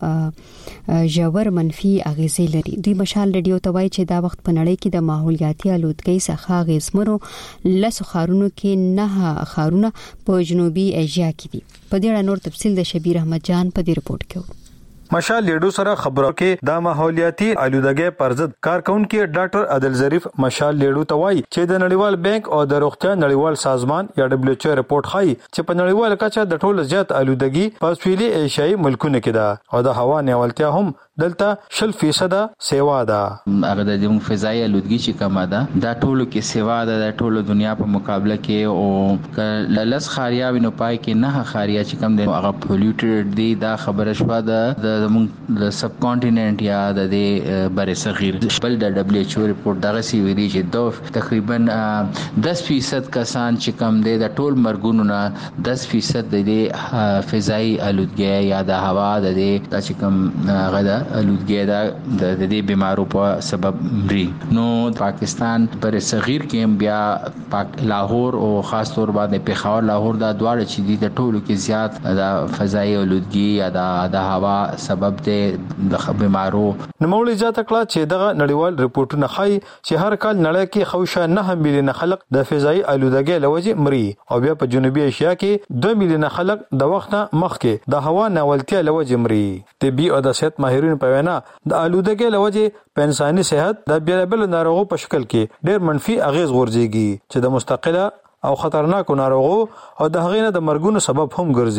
هم ژور منفي اغیزې لري. دوی مشال ریډیو ته وايي چې دا وخت په نړۍ کې د ماحولیاتي آلودګۍ څخه اغیزمنو لسو ښارونو کې نه خارونه په جنوبي ایشیا کې دي. په دې اړه نور تفصیل د شبیر احمد جان په دې رپورت کې. مشال لیډو سره خبرو کې د ماحولیاتي آلودګۍ پر ضد کارکونکو ډاکټر عادل ظریف مشال لیډو ته وایي چې د نړیوال بانک او د روغتیا نړیوال سازمان یا دبليو ایچ او رپورت ښيي چې په نړیوال کچه د ټولو زیات آلودګۍ په سویلي ایشیایي ملکونو کې ده او د هوا نیولتیا هم دلته شل فیصد سیوا ده. هغه د دې فضایي آلودګۍ چې کومه ده دا ټولو کې سیوا ده د ټولو دنیا په مقابله کې او لس خاریا وینو پای کې نه خاریا چې کوم د هغه پولیوټډ دي. دا خبره شوه د د سب کانټیننت یا د دې بر صغیر بل د دبليو ایچ او رپورت دغه سی ویلي چې دو تقریبا دس فیصد کسان چې کوم دي د ټول مرګونو نه دس فیصد د فضایي آلودګۍ یا د هوا د دې چې کوم هغه آلودګۍ دا د دې بیمارو په سبب مري. نو پاکستان پر صغیر کې بیا پاک لاهور او خاص طور باندې پیښور لاهور دا دواړه چې دي د ټولو کې زیات د فضایي آلودګۍ یا د هوا سبب دی د بیمارو. نوموړي ځات کړه چې دغه نړیوال ریپورتونه ښيي چې هر کال نړۍ کې خوشا نه میلیونه خلک د فضایي آلودګۍ لوجه مري او بیا په جنوبي ایشیا کې دوه میلیونه خلک د وخت نه مخکې د هوا نیولتیا لوجه مري. طبي او د صحت ماهرین په وینا د آلودګۍ لوجه په انساني صحت د بیلابل ناروغو په شکل کې ډېر منفي اغیز غورځيږي چې د مستقله او خطرناکو ناروغو او د هغې نه د مرګونو سبب هم ګرځي.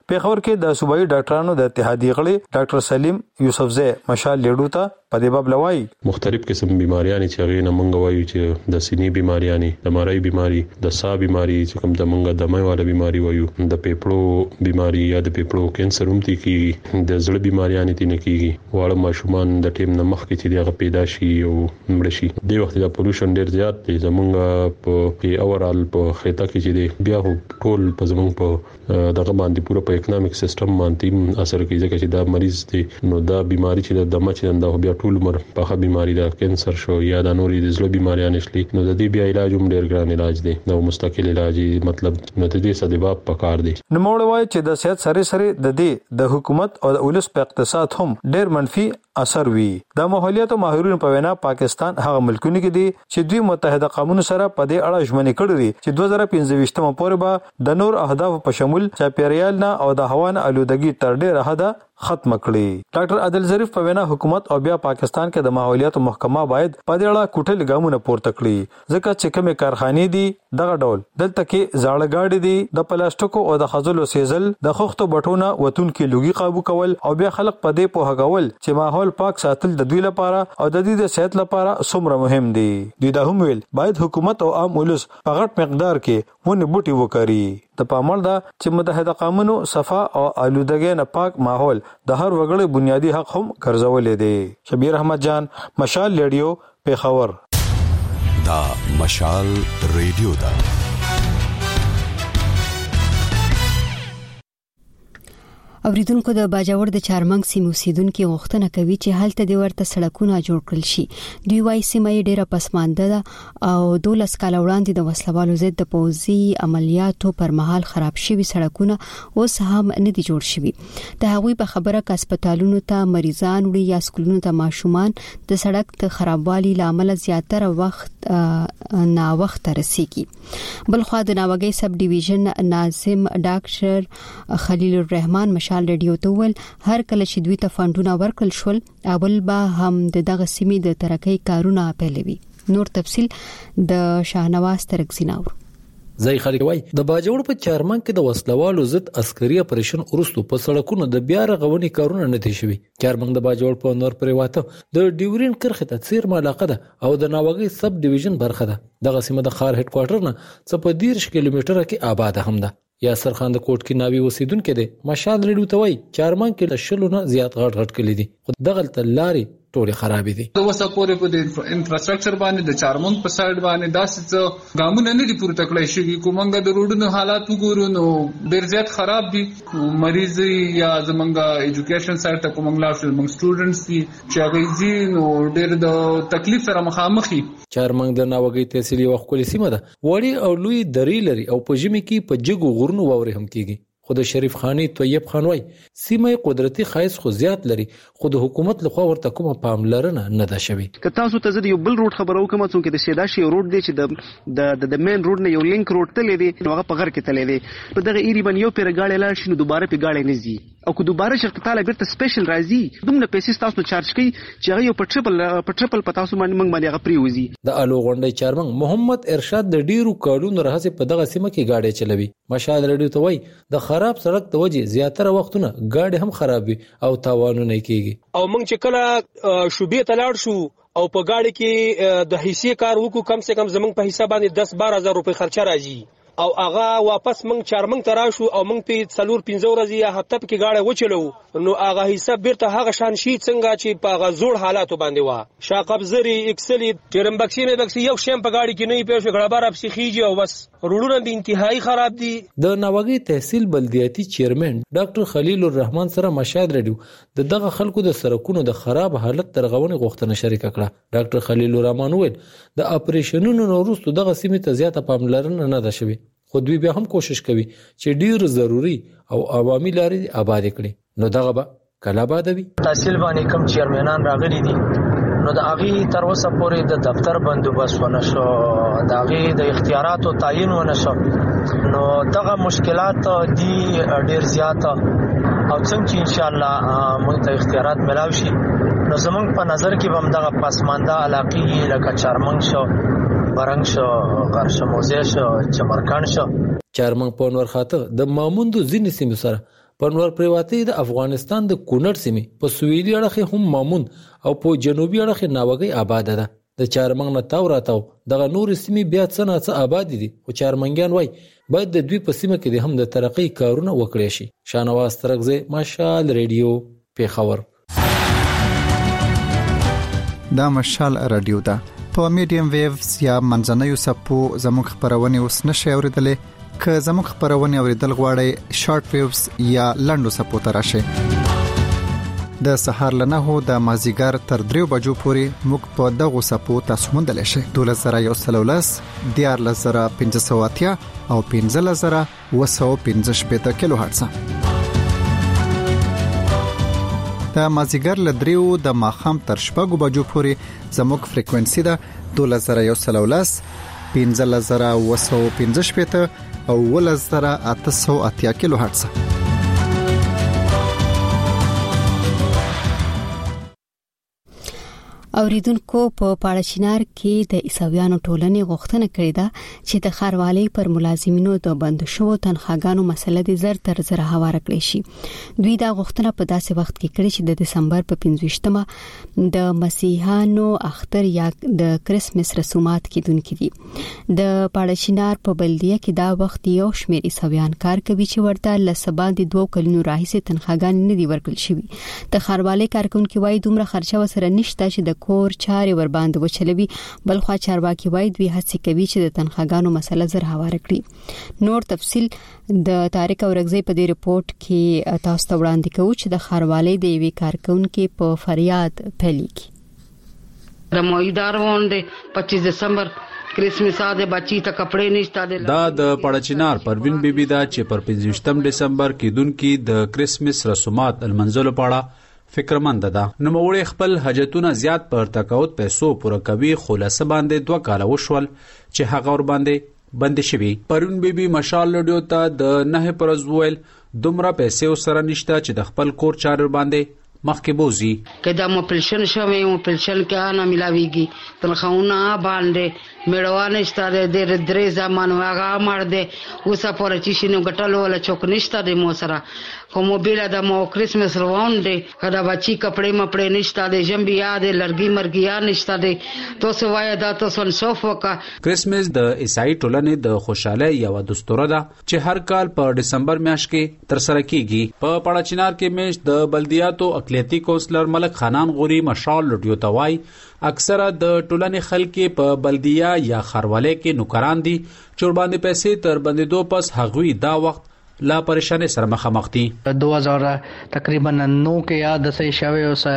پیښور کې د صوبایي ډاکټرانو د اتحادیې غړي ډاکټر سلیم یوسفزی مشال لیډو ته په دې باب لوي مختلف قسم بیماریاں چې هغه نه مونږ وایو چې د سینې بیماریاں د مړی بیماری د سا بیماری چې کوم د مونږ د مې والا بیماری وایو د پیپړو بیماری یا د پیپړو کینسر هم تي کی د زړه بیماریاں تي نه کیږي واړه ماشومان د ټیم نه مخکې چې دغه پیدا شي او مړ شي د وخت د پولوشن ډیر زیات دی زمونږ په اورال په خطه کې چې دی بیا ټول په زمونږ په دغه باندې پوره په اکونومیک سیستم باندې اثر کوي ځکه چې دا مریض دی نو دا بیماری چې د دمه چې دا بیا ټول عمر په بیماری دا کینسر شو یا د نورې د زړه بیماریاں نشلي نو د دې بیا علاج هم ډیر ګران علاج دی نو مستقل علاج مطلب نو د دې سدباب پکار دی نو موږ وایو چې د صحت سره سره د دې د حکومت او د ولس په اقتصاد هم ډیر منفي اثر وی د ماحولیات او ماهرینو په وینا پاکستان هغه ملکونه کې دي چې دوی متحده قومونو سره په دې اړه ژمنې کړې دي چې دوه زره پنځه ویشتمه پورې به د نور اهداف په شمول چاپیریال نه او د هوا نه آلودګي تر ډیره حده ختم کړي ډاکټر عادل ظریف په وینا حکومت او بیا پاکستان کې د ماحولیات محکمه باید په دې اړه کوټل ګامونه پورته کړي ځکه چې کومه کارخانې دي دغه ډول دلته کې زاړه گاډي دي د پلاستیکو او د خزلو سیزل د خوختو بټونه وتون کې لوګي قابو کول او بیا خلک په دې په هغول چې ماحول پاک ساتل د دوی لپاره او د دې د صحت لپاره څومره مهم دي دوی دا هم ویل باید حکومت او عام ولس په غټ مقدار کې ونه بوټي وکړي د پامل دا چې متحده قومونو صفا او آلودګي نه پاک ماحول د هر وګړي بنیادی حق هم ګرځولې دي شبیر احمد جان مشال ریډیو پیښور دا مشال ریډیو دا اوریدونکو د باجوړ د چارمنګ سیمو سیدونکو غوښتنه کوي چې هلته د ورته سړکونه جوړ کړل شي دوی وايي سیمه ډیره پسمانده ده او دولس کال وړاندې د وسلوالو ضد د پوزي عملیاتو پر مهال خراب شوي سړکونه اوس هم نه دي جوړ شوي د هغوی په خبره ک هسپتالونو ته مریضان وړي یا سکولونو ته ماشومان د سړک د خرابوالي لامل زیاتره وخت نا وخت رسیږي بلخو د ناوګي سب ډیویژن ناظم ډاکټر خلیل الرحمن مشال ریډیو ته ول هر کله چې دوی ته فندونه ورکړل شول اول به هم دغه سیمې د ترقۍ کارونه پیلوي نور تفصيل د شاهنواز ترکزیناور ځای خلک وای د باجوړ په چارمن کې د وسلوالو ضد عسکري اپریشن ورستو په سړکونو د بیا رغونې کارونه نه دي شوي چارمن د باجوړ په نور پریواته د ډیورین کرخه ته څیر علاقه ده او د ناوګي سب ډیویژن برخه ده دغه سیمه د خار هډ کوارټر نه څه په دیرش کیلومتره کې آباد هم ده یاسر خان د کوټ کې ناوی اوسیدونکو دی مشال ریډیو ته وای چارمن کې د شلو نه زیات غټ غټ کلی دي خو دغه تلاري ټوله خراب دي د وسه پورې په د انفراستراکچر باندې د چارمن په سایډ باندې داسې ګامونه نه دي پوره تکړه شي کومنګ د روډونو حالات وګورو نو ډیر زیات خراب دي مریض یا زمونږ ایجوکیشن سایډ ته کومنګ لا شل موږ سټوډنټس دي چې هغه زی نو ډیر د تکلیف سره مخامخي چارمنګ د ناوګي تحصیلي وخت کلی سیمه ده وړي او لوی درې لري او په جمی کې په جګو غورنو ووري هم کیږي خود شریف خانی طیب خان وای سیمه قدرتي خایس خو زیات لري خود حکومت لخوا ورته کومه پاملرنه نه ده شوی که تاسو ته زه یو بل روډ خبرو کوم چې د سیدا شي روډ دی چې د د مین روډ نه یو لینک روډ تللی دی هغه په غر کې تللی دی په دغه ایری باندې یو پیر گاډي لاړ شي نو دوباره په گاډي نه زی او که دوباره شرط تعالی بیرته سپیشل راځي دومره پیسې تاسو چارج کوي چې هغه یو په ټریپل په ټریپل په تاسو باندې موږ باندې هغه پریوزي د الو غونډې چارمن محمد ارشاد د ډیرو کالونو راځي په دغه سیمه کې گاډي چلوي مشال ریډیو ته وای د خراب سړک د وجې زیاتره وختونه گاډي هم خراب وي او تاوانونه کیږي او موږ چې کله شوبې ته لاړ شو او په گاډي کې د حصے کار وکړو کم سے کم زمونږ په حساب باندې دس بارہ هزار روپے خرچه راځي او هغه واپس موږ چارمنګ ته راشو او موږ په څلور پنځه ورځې یا هفته کې گاډي وچلو نو هغه حساب بیرته هغه شان شي څنګه چې په هغه زوړ حالاتو باندې و شاقبزري اکسلی ټرمبکسي مې بکسي یو شیم په گاډي کې نه پیښه غړبار اپ سیخيږي او بس روډونه به انتهایی خراب دي د ناوګي تحصیل بلدیاتي چیرمن ډاکټر خلیل الرحمن سره مشاد ریډیو د دغه خلکو د سرکونو د خراب حالت ترغونې غوښتنه شریک کړه ډاکټر خلیل الرحمن وویل د اپریشنونو وروسته دغه سیمه ته زیاته پاملرنه نه ده شوی خو دوی بیا هم کوشش کوي چې ډیر ضروری او عوامي لارې آباد کړي نو دغه به کله آباد وي تحصیل باندې کم چیرمنان راغلي دي نو د هغه تر اوسه پورې د دفتر بندوبست ونه شو د هغه د اختیاراتو تعیین ونه شو نو دغه مشکلات دي ډیر زیات او څنګه چې ان شاء الله موږ ته اختیارات ملاوي شي نو زمونږ په نظر کې هم دغه پسمانده علاقې لکه چارمنګ شو برنګ شو غرشموزه شو چمرکان شو چارمنګ په نور خاطر د ماموندو ځینې سیمو سره پنور پریواتی د افغانستان د کونړ سیمې په سویلي اړخ هم مامون او په جنوبي اړخ ناوګي آباد ده. د چارمنګ نه تاو راتاو دغه نور سیمې بیا څه نه څه آباد دي او چارمنګیان وای باید د دوی په سیمه کې هم د ترقی کارونه وکړي شي. شانواز ترغزه مشال ریډیو پیښور. دا مشال رادیو ده په میډیم ویوز یا منځنوي سپو زموږ خبرونه اوس نشي اوریدلې. که زموږ خبرونه اوریدل غواړئ شارټ ویوز یا لنډو سپو ته راشئ. د سهار لنه هو د مازیګر تر دریو بجو پورې موږ په دغه سپو تاسو موندل شئ. دولس زره یو سل ولس دیار لزره پنځه سوه اتیا او پنځه زره اوه سوه پنځه شپېته کیلو هرتز. د مازیګر لدریو د ماخام تر شپږو بجو پورې زموږ فریکوئنسي ده دولس زره یو سل ولس پنځه زره اوه سوه پنځه شپېته او اوه زره اته سوه اتیا کیلو هرتز. اوریدونکو په پاړچینار کې د عیسویانو ټولنې غوښتنه کړې ده چې د ښاروالۍ پر ملازمینو د بند شوو تنخواګانو مسله د زر تر زر هواره کړې شي. دوی دا غوښتنه په داسې وخت کې کړې چې د دسمبر په پنځویشتمه د مسیحیانو اختر یا د کریسمس رسومات کېدونکي دي. د پاړچینار په بلدیه کې دا وخت یو شمېر عیسویان کار کوي چې ورته لسبا د دوه کلونو راهیسې تنخواګانې نه دي ورکړل شوې. د ښاروالۍ کارکونکو وايي دومره خرچه وسره نشته چې د کور چاري ور باندې وچلوي، بل خو چارواکي وای دوی هڅه کوي چې د تنخواګانو مسله زر هواره کړي. نور تفصيل د تاریخ اورغزي په دې رپورت کې تاسو ته وړاندې کوو چې د ښاروالۍ د یوې کارکونکو په فریاد پلیږي. د مویدار وونډه پچیس دسمبر کریسمس آده بچی ته کپڑے نشته. دا د پړچینار پروین بیبي دا چې پر پنځویشتم دسمبر کې دونکو د کریسمس رسومات المنزل پاړه فکرمند ده. نو موږ خپل حاجتونه زیات پر تقاعد پیسو پوره کوي، خلاصه باندې دوه کاله وشول چې هغه ور باندې بند شوی. پرون بیبي مشال لډیو ته د نه پرز ویل دومره پیسې سره نشته چې د خپل کور چارو باندې مخکې بوزي. کدا مو پلشن شوم مو پلشن کې نه ملاويږي تنخواونه باندې میړوانه ستاره د درې ځمان واغه مړ دې اوسه پر چې شنو غټلو ولا چوک نشته د مو سره کوم بیل د مو کریسمس روان دې کدا بچی کپڑے مپڑے نشته د جنبي یاد لړګي مرګیا نشته د تو سوای دا تو سن شوفوکا. کریسمس د عیسائی ټولنې د خوشاله یو دستور ده چې هر کال په دسمبر میاشت کې تر سره کیږي. په پړچینار کې میش د بلدیاتو اقلیتی کونسلر ملک خانان غوري مشال لډیو توای اکثره د ټولنې خلک په بلدیه یا خاروالۍ کې نوکران دي چې باندې پیسې تر بندیدو پس هغوی دا وخت لا پریشانی سره مخامخ دي. دو ہزار تقریبا نو کې یاد سه شوه اوس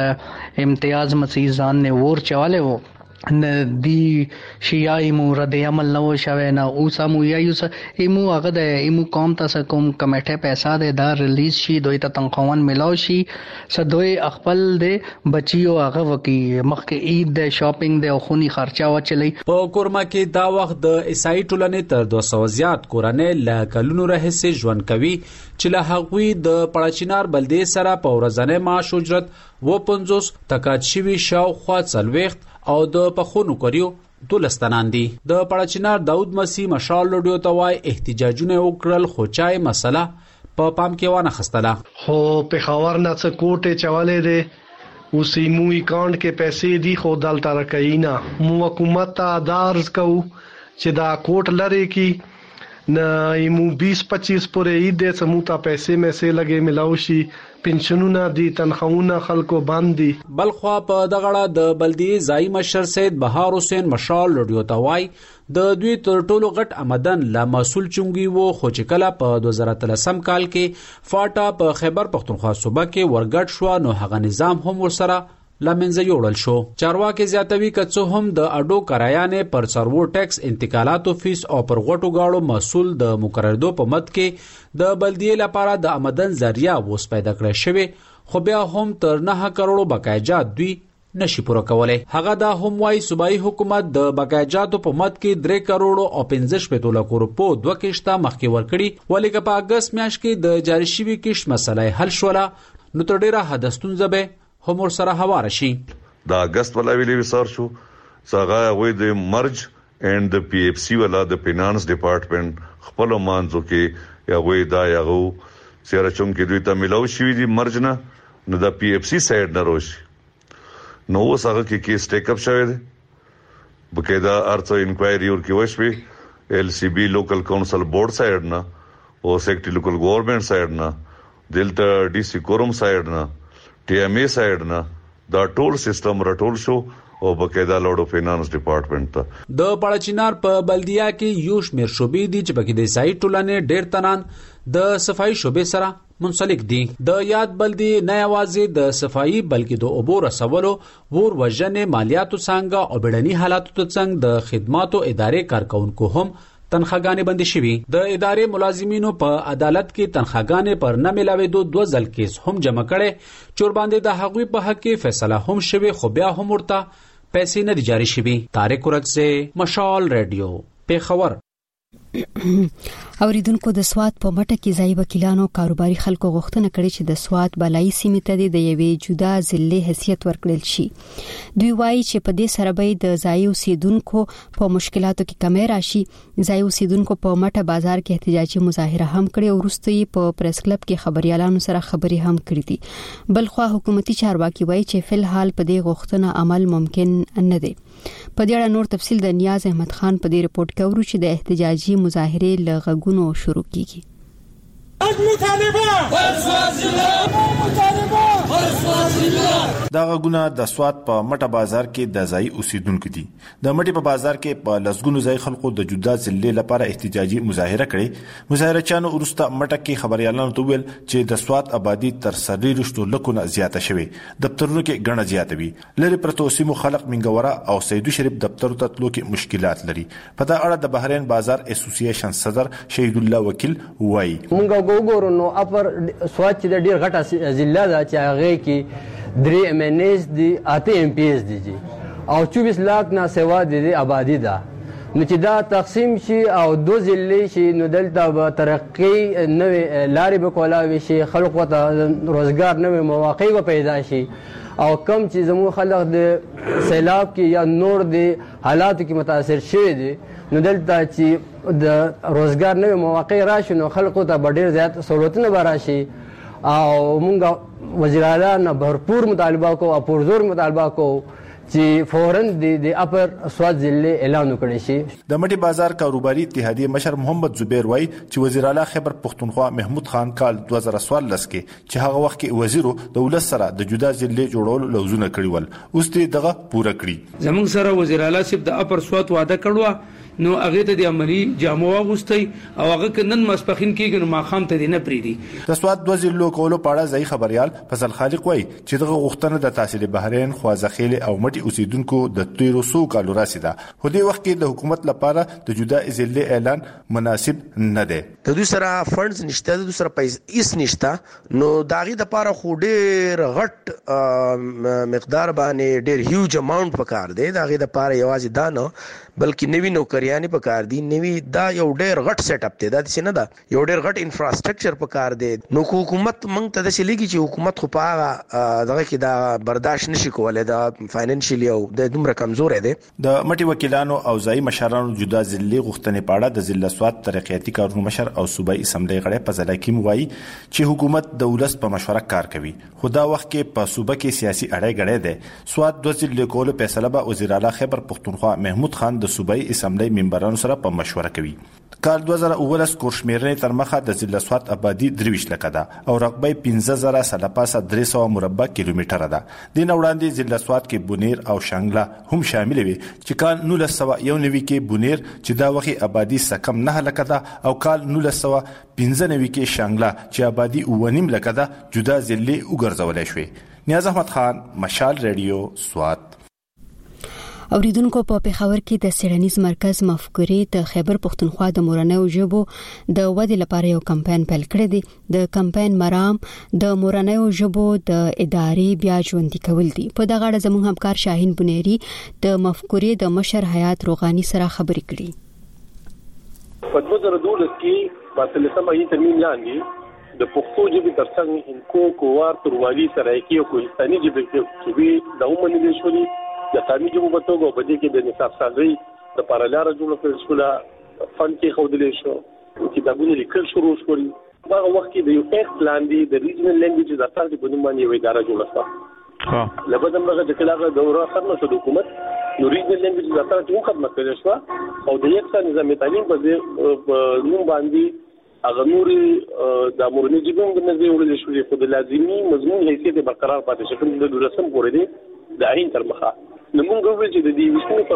امتیاز مسیح ځان نه ور چواله وو نه دی شیای مو رد عمل نو شوه نه او سمو یایوس ایمو هغه د ایمو قوم تاسو کوم کمیټه پیسې د دا ریلیز شي دوی ته تنخواهن ملاو شي سدوی خپل د بچیو هغه وکي مخکې عید د شاپینګ د خونی خرچه وچلی. په کورما کې دا وخت د عیسائی ټولنې تر دوه سوه زیات کورنۍ ل کلونو راهیسې ژوند کوي چې له هغوی د پړچینار بلدې سره په ورځنی معاش اجرت و پنځوس تقاعد شوي شاوخوا څلوېښت او د پخونو کړیو دولستانان دي. د پړچینار داود مسیح مشال لډیو توای احتجاجونه وکړل خو چای مسله په پام کې وانه خستله. خو په خاور نه څه کوټه چواله دي اوسې مو اکاونټ کې پیسې دي خو دلته راکینا مو حکومت ته دارز کو چې دا کوټ لري کې نه ایمو بیس پچیس پورې ایده سموتا پیسې مې سه لګې ملاوشي پنشنونه دي تنخواونه خلکو باندې. بلخوا په دغړه د بلدی ځای مشر سید بهار حسین مشال لډیو توای د دوی تر ټولو غټ آمدن لا مسول چونګي وو خو چې کله په دوه زره اتلسم کال کې فاټا په خیبر پختونخوا صوبه کې ورګټ شو نو هغه نظام هم ورسره لمنځه یوړل شو. چارواکي زیاتوي کڅو هم د اډو کرایانې پر سرور ټیکس انتقالاتو فیس او پر غټو گاړو مسول د مقرردو په مد کې د بلدیې لپاره د آمدن ذریعہ ووس پیدا کړی شوی خو بیا هم تر نه کروڑو بقایجات دوی نشي پوره کولای. هغه دا هم وايي صوبایي حکومت د بقایجاتو په مد کې درې کروڑو او پنځه شپږ لک روپو دوه کښته مخکې ورکړي ولې که په اگست میاشت کې د جاری شوی کښت مسله حل شوله نو تر ډیره حد ستونزه به هم سره هواره شي. دا اگست ولا ویلي وسار شو څنګه وای د مرج اند د پی اف سی ولا د فینانس ډپارټمنټ خپل مانځو کې یا وای دا یغو سیاره چون کې دوی ته ملاو شي دي مرجنه نو د پی اف سی سایډ نه روشي نو اوس هغه کې کیس ټیک اپ شوی دی بقاعده ارڅ انکوایری ور کې وشوي ایل سی بی لوکل کونسل بورډ سایډ نه او سیکټری لوکل گورنمنت سایډ نه دلته ډي سي کوروم سایډ نه ټي ام ای سایډ نه دا ټول سیستم راټول شو او بقاعده لوډو فینانس ډپارټمنټ ته د پړچینار په بلدیا کې یو شمیر شوبې دي چې پکې د سای ټولنې ډېر تنان د صفائی شوبې سره منسلک دي د یاد بلدی نه یوازې د صفائی بلکې د اوبو رسولو ور وژنې مالیاتو څنګه او بډنی حالاتو څنګه د خدماتو ادارې کارکونکو هم تنخواګانې بندي شوي د ادارې ملازمینو په عدالت کې تنخواګانې پر نه ملاوېدو دوه ځل کیس هم جمع کړي چور باندې د حقوقي په حق کې فیصله هم شوی خو بیا هم ورته پیسې نه دي جاری شوي طارق ورځ مشال رادیو پیښور اوریدونکو د سواد په مټه کې ځای وکیلانو کاروباري خلکو غوښتنه کړې چې د سواد بلای سیمې ته د یوې جدا ضلع حیثیت ورکړل شي دوی وایي چې په دې سره به د ځای اوسیدونکو په مشکلاتو کې کمی راشي ځای اوسیدونکو په مټه بازار کې احتجاجي مظاهره هم کړې او وروسته په پریس کلب کې خبريالانو سره خبري هم کړې دي بلخو حکومتي چارواکي وایي چې فل حال په دې غوښتنه عمل ممکن نه دی په دې اړه نور تفصیل د نیاز احمد خان په دې رپورت کې ورو چې د احتجاجي مظاهره لغونو شروع کیږي دا غونه د سواد په مټه بازار کې د ځای اوسیدونکو دي د مټي په بازار کې په لسګونو ځای خلکو د جدا ضلع لپاره احتجاجي مظاهره کړې مظاهره چانو ورسته مټه کې خبريالانو ته ویل چې د سواد آبادی تر سری رښتو لکونه زیاته شوه دفترونو کې غنه زیاته وي لری پرتو سیمو خلق منګورا او سیدو شریف دفتر ته تلو کې مشکلات لري په دا اړه د بحرین بازار اسوسییشن صدر شهید الله وکیل وایي مونږ وګورو نو اپر سواد چې د ډیر غټه ضلع ده چې هغه کې درې ام ان ایس دي اته ام پی ایس دي او چوبیس لاک نه سوا د آبادی ده نو چې دا تقسیم شي او دو ضلع شي نو دلته به ترقی نوې لارې به کولاوي شي خلکو ته روزګار نوې مواقع به پیدا شي او کم چې زموږ خلک د سیلاب کې یا نور د حالاتو کې متاثر شوي دي نو دلته چې د روزګار نوې مواقع راشي نو خلکو ته به ډېر زیات سہولتونه به راشي او مونږ وزیر اعلی نه بھرپور مطالبه کو او پرزور مطالبه کو چې فورن د اپر سواد ضلع اعلان وکړي شي د مټي بازار کاروباري اتحادیه مشر محمد زبیر وای چې وزیر اعلی خیبر پختونخوا محمود خان کال دوه زره څوارلس کې چې هغه وخت کې وزیرو دولت سره د جدا ضلع جوړول لوزونه کړی ول اوس دې دغه پوره کړی زمونږ سره وزیر اعلی صاحب د اپر سواد وعده کړو نو هغه ته د عملی جامو واغوستي او هغه کنن مسپخین کېږي نو ماخام ته دی نه پریدي د سواد دوه ضلعو کولو پاړه ځای خبريال فضل خالق وای چې دغه غوښتنه د تحصیل بحرین خوازخیل او مټي اوسیدونکو د تیرو سو کالو راسیده خو دې وخت کې د حکومت لپاره د جدا ضلع اعلان مناسب نه دی د دوی سره فندز نشته د دوی سره پیسې هیڅ نشته نو داغي د لپاره خو ډېر غټ مقدار باندې ډېر هیوج اماونت پکار دی داغي د لپاره یوازې دا نه بلکې نوی نوکریانې په کار دي نوی دا یو ډېر غټ سیټ اپ دی دا څه نه ده یو ډېر غټ انفراستراکچر په کار دی نو حکومت مونږ ته د سلیږي چې حکومت خو په دغه کې دا برداشت نشي کولای دا فاینانشلی او د دومره کمزور دی د مټي وکیلانو او ځای مشرانو جدا ضلع غوښتنې پاړه د ضلع سواد ترقیاتي کارونو مشر او صوبایي اسمبلی غړی په ځل کې موایي چې حکومت د ولس په مشوره کار کوي خو دا وخت کې په صوبه کې سیاسي اړه غړی دی سواد دوه ضلع کولو فیصله به وزیر اعلی خیبر پختونخوا محمود خان د صوبایي اسمبلی ممبرانو سره په مشوره کوي کال دوه زره اوولس کورشمیرنې تر مخه د ضلع سواد آبادی درویش لکه ده او رقبه پنځه زره سلپاسه درې سوه مربع کیلومتره ده د نوړاندې ضلع سواد کې بونیر او شانګله هم شامل وي چې کال نولس سوه یو نوي کې بونیر چې دا وخت آبادی سکم نه لکه ده او کال نولس سوه پنځه نوي کې شانګله چې آبادی ونیم لکه ده جدا ضلع وګرځولای شوی نیاز احمد خان مشال رادیو سواد اوریدونکو په پیښور کې د سیړنیز مرکز مفکورې د خیبر پختونخوا د مورنیو ژبو د ودې لپاره یو کمپاین پیل کړی دی د کمپاین مرام د مورنیو ژبو د ادارې بیا ژوندۍ کول دي په دغه اړه زموږ همکار شاهین بنيري د مفکورې د مشر حیات روغانی سره خبرې کړې په دوه زره دولس کې په اتلسمه یې ترمیم لاندې د پښتو ژبې ترڅنګ هندکو کووار تروالي سرایکي او کوهستاني ژبې کې د عمومي شولي د تعلیمي ژبو په توګه په دې کې د نصاب سازي د پارلاره جوړه کړل شو فن کې خودلې شو کتابونه لیکل شروع شول هغه وخت کې د یو ایکټ لاندې د ریجنل لینګویجز اثر په نوم باندې یو اداره جوړه شوه. ها لبدم هغه د کلاغه دوره ختمه شو د حکومت نو ریجنل لینګویجز اثر ته خدمت کړی شو او د یک څه نظام تعلیم په نوم باندې هغه نوري د امورني جبن د نزي ورل شو خو د لازمي مضمون حیثیت برقرار پاتې شو کوم د دولسم پورې دی د عین تر مخه نو موږ وایو چې د دې وسمه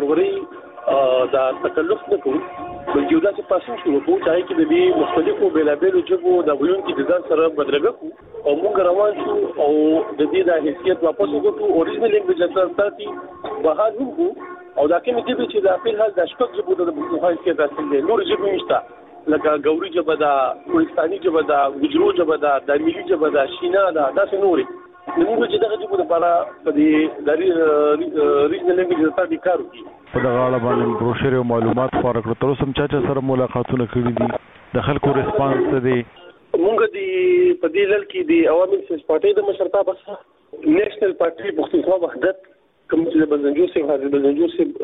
فروری دا تکلف نه کوو بلکې دا چې پاسو شو په ځای کې د دې مختلفو بیلابیلو جبو د غوون کې د ځان سره بدرګه کو او موږ روان شو او د دې د حیثیت واپس وګورو اوریجنل لینګویج تر تاسو بهاد وو او دا کوم دي چې د خپل حال د شپږ جبو د حیثیت حاصل دي نور جبو نشته لکه ګوري جبه دا کوهستاني جبه دا ګجرو جبه دا د ملي جبه دا شینا دا داسې نوري موږ چې دغه جبو لپاره په دې د ریجنل لینګویج تر دې کار وکړو په دغه اړه باندې بروشر او معلومات خبره کړو تر اوسه چا چا سره ملاقاتونه کړي دي د خلکو ریسپانس ته دي موږ د په دې لړ کې د عوامي سیاسي پارټي د مشرتابه سره نېشنل پارټي پښتونخوا وحدت کوم چې د بلنجور سي حاضر بلنجور سي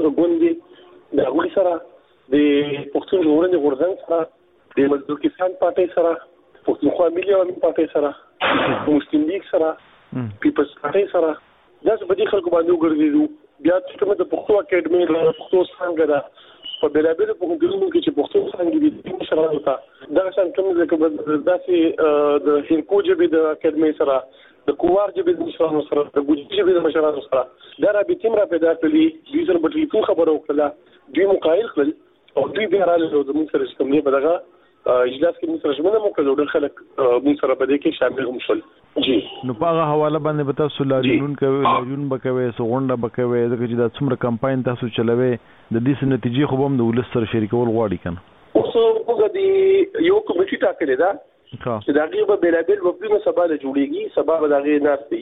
ګوندي د هغوی سره د پښتون ژغورنې غورځنګ سره د مزدور کسان پارټي سره پښتونخوا ملي عوامي پارټي سره مسلم لیگ سره پیپلز پارټي سره دا څه په دې خلکو باندې وګرځېدو بیا چې کومه د پښتو اکیډمي له پښتو څنګه ده په بیلابیلو پوهنتونونو کې چې پښتو څنګه دي مشرانو ته دا څنګه کوم ځکه داسې د هیرکو جبې د اکیډمي سره د کووار جبې د مشرانو سره د ګوجي جبې د مشرانو سره دا رابطې را پیدا کړې دوی سره په ټلیفون خبرو وکړه دوی مقایل کړل او دوی بیا راغلل د موږ سره کوم نه بدغه اجلاس کې موږ سره ژمنه وکړه ډېر خلک موږ سره په دې کې شامل هم شول. جی نو په هغه حواله باندې به تاسو لاریون کوي لاریون بکوي سغونډه بکوي ځکه چې دا څومره کمپاین تاسو چلوي د دې نتیجې خو هم د ولس سره شریکول غواړي کنه اوس موږ د یو کمیټه ټاکلې ده چې دا غیبه بیلابل وبونه سبا له جوړیږي سبا به دا غي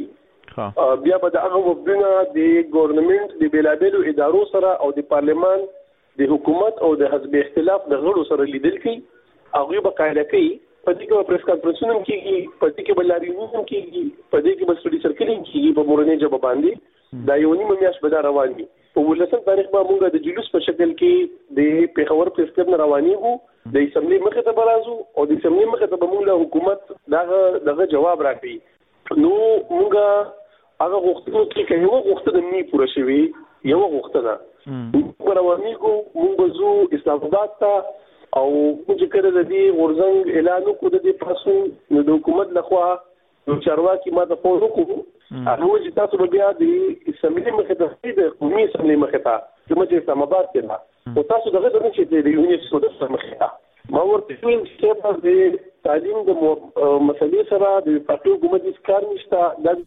ناشتي بیا به دا هغه وبونه د ګورنمنت د بیلابل ادارو سره او د پارلمان د حکومت او د حزب اختلاف د غړو سره لیدل کی هغه به قاعده کوي په دې کې پریس کانفرنسونه کیږي په دې کې بلارینو کیږي په دې کې بسټډي سرکلینګ کیږي په مورنۍ ژبه باندې دا یو نیمه میاشت به روان دي په ولسم تاریخ به موږ د جلوس په شکل کې د پیښور پریس کلب نه روانېږو د اسمبلی مخې ته برازو او د اسمبلی مخې ته به موږ له حکومت دغه دغه جواب راکړي نو موږ هغه غوښتنه کې کوي یو غوښتنه نه پوره شوي یو غوښتنه موږ روانېږو موږ زو اسلام آباد ته او موږ کړه د دې غورځنګ اعلان وکړو د دې پاسو د حکومت لخوا نو چارواکي ما ته فون وکړو هغه چې تاسو بیا د اسمبلی مخې ته د قومي اسمبلی مخې ته چې اسلام آباد کې نه او تاسو دغه د چې د یونیورسيټي مخې ته ما ورته ویل چې په دې تعلیم د مسلې سره د پټو حکومت هیڅ کار نشته د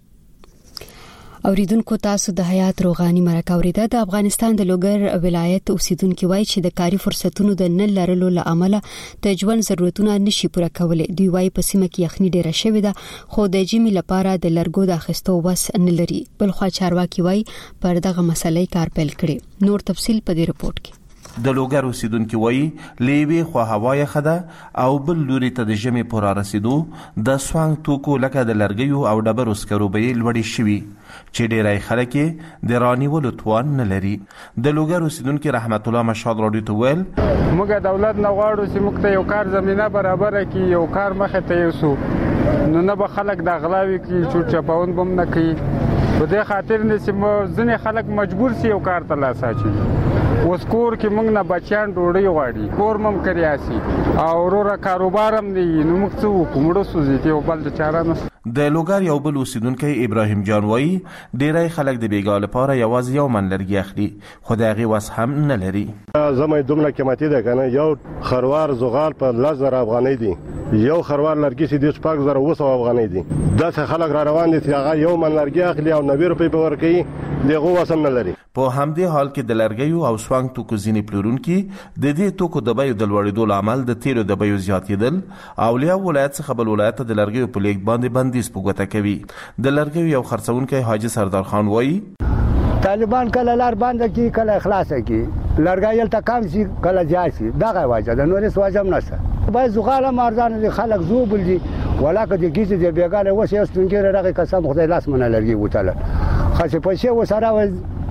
اوریدونکو تاسو د حیات روغانی مرکه اوریده د افغانستان د لوګر ولایت اوسیدونکو وایي چې د کاري فرصتونو د نه لرلو لامل د ژوند ضرورتونه نشي پوره کولای دوی وایي په سیمه کې یخني ډیره شوې ده خو د جیمی لپاره د لرګو د اخیستو وس نه لري بل خو چارواکي وایي پر دغه مسلې کار پیل کړي نور تفصيل په دې رپورت کې د لوګر اوسیدونکو وایي لیوي خو هواي خده او بل لوري ته د جمی پورا رسیدو د سوانګ توکو لکه د لرګیو او ډبرو سکرو به لوړی شوي چې ډیرای خلک د رانیولو توان نه لري د لوګر اوسیدونکو رحمت الله مشهد راډیو ته ویل موږ دولت نه غواړو چې موږ ته یو کار زمينه برابر کړي یو کار مخه ته یوسو نو نه به خلک د غلاوي کې چور چپاون بم نه کوي په دې خاطر نه چې ځنې خلک مجبور سي یو کار ته لاس اچي اوس کور کې موږ نه بچیان ډوډۍ غواړي کور مم کریاسي او ورور کاروبار هم دی نو موږ څه وکړو سوزي ته بل چاره نه د لوګر یو بل اوسیدونکو ابراهیم جان وایي ډیری خلک د بیګا لپاره یوازې یو من لرګي اخلي خو د هغې وس هم نه لري زموږ دومره قیمتي ده کنه یو خروار زغال په لس زره افغانۍ دي یو خروار لرګي چې د شپږ زره اوه سوه افغانۍ دي داسې خلک را روان دي چې هغه یو من لرګي اخلي او نوي روپۍ به ورکوي دغه وس هم نه لري په همدې حال کې د لرګیو او سوانګ توکو ځینې پلورونکي د دې توکو د بیو د لوړېدو لامل د تیلو د بیو زیاتېدل او له یو ولایت څخه بل ولایت ته د لرګیو په لیږد باندې بندیز په ګوته کوي د لرګیو یو خرڅونکی حاجي سردار خان وایي طالبان کله لار باندې کی کله اخلاص کی لرګایل ته کم شي کله زیات شي دغه وجه د نورې وجه هم نشته باید زغاله مارزان خلک زوبل دي ولاکه د کیسه د بیګاله وسه استونګره راغی قسم خدای لاس منه لرګي وتاله خاصه پیسې وسره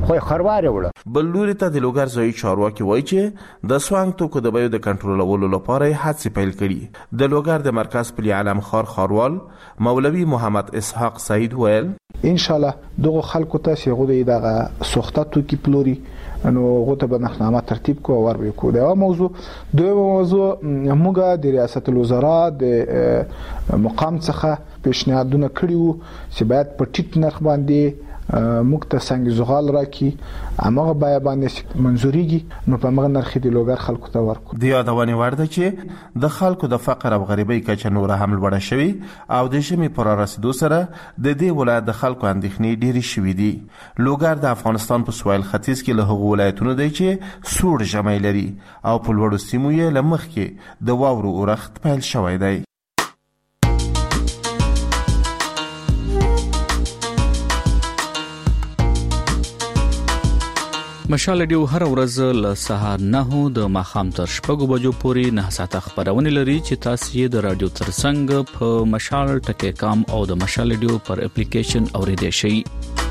خو خروار وړه. بل لوري ته د لوګر ځای چارواکي وایي چې د سوانګ توکو د بیو د کنټرولولو لپاره هڅې پیل کړي. د لوګر د مرکز پلی علم خار خاروال مولوي محمد اسحاق سعید ویل ان شاء الله دغه خلکو ته چې غوډه دغه سوخته توکي پلوري نو غوته به نخنامه ترتیب کو ور به کو دا موضوع دوی موضوع موږ د ریاست الوزرا د مقام څخه پیشنهادونه کړیو چې باید په ټیټ نرخ باندې موږ ته څنګه زغال راکې امغه بیا باندې منزوريږي نو په مغه نرخ دی لوګر خلکو ته ورکو. د یادونه ورده چې د خلکو د فقر او غریبۍ کچه نور هم لوړه شوی او د شمې پر رسیدو سره د دې ولایت د خلکو اندېښنې ډېری شوې دي. لوګر د افغانستان په سویل ختیځ کې له هغو ولایتونو دی چې سوړ ژمی لري او په لوړو سیمو یې له مخکې د واورو اورښت پیل شوی دی. مشال ډیو هر ورځ له سهار نه د ماخام تر شپږو بجو پورې نه ساعته خبرونه لري چې تاسو یې د رادیو ترڅنګ په مشال ټکی کام او د مشال ډیو پر اپلیکیشن اوریدئ شئ.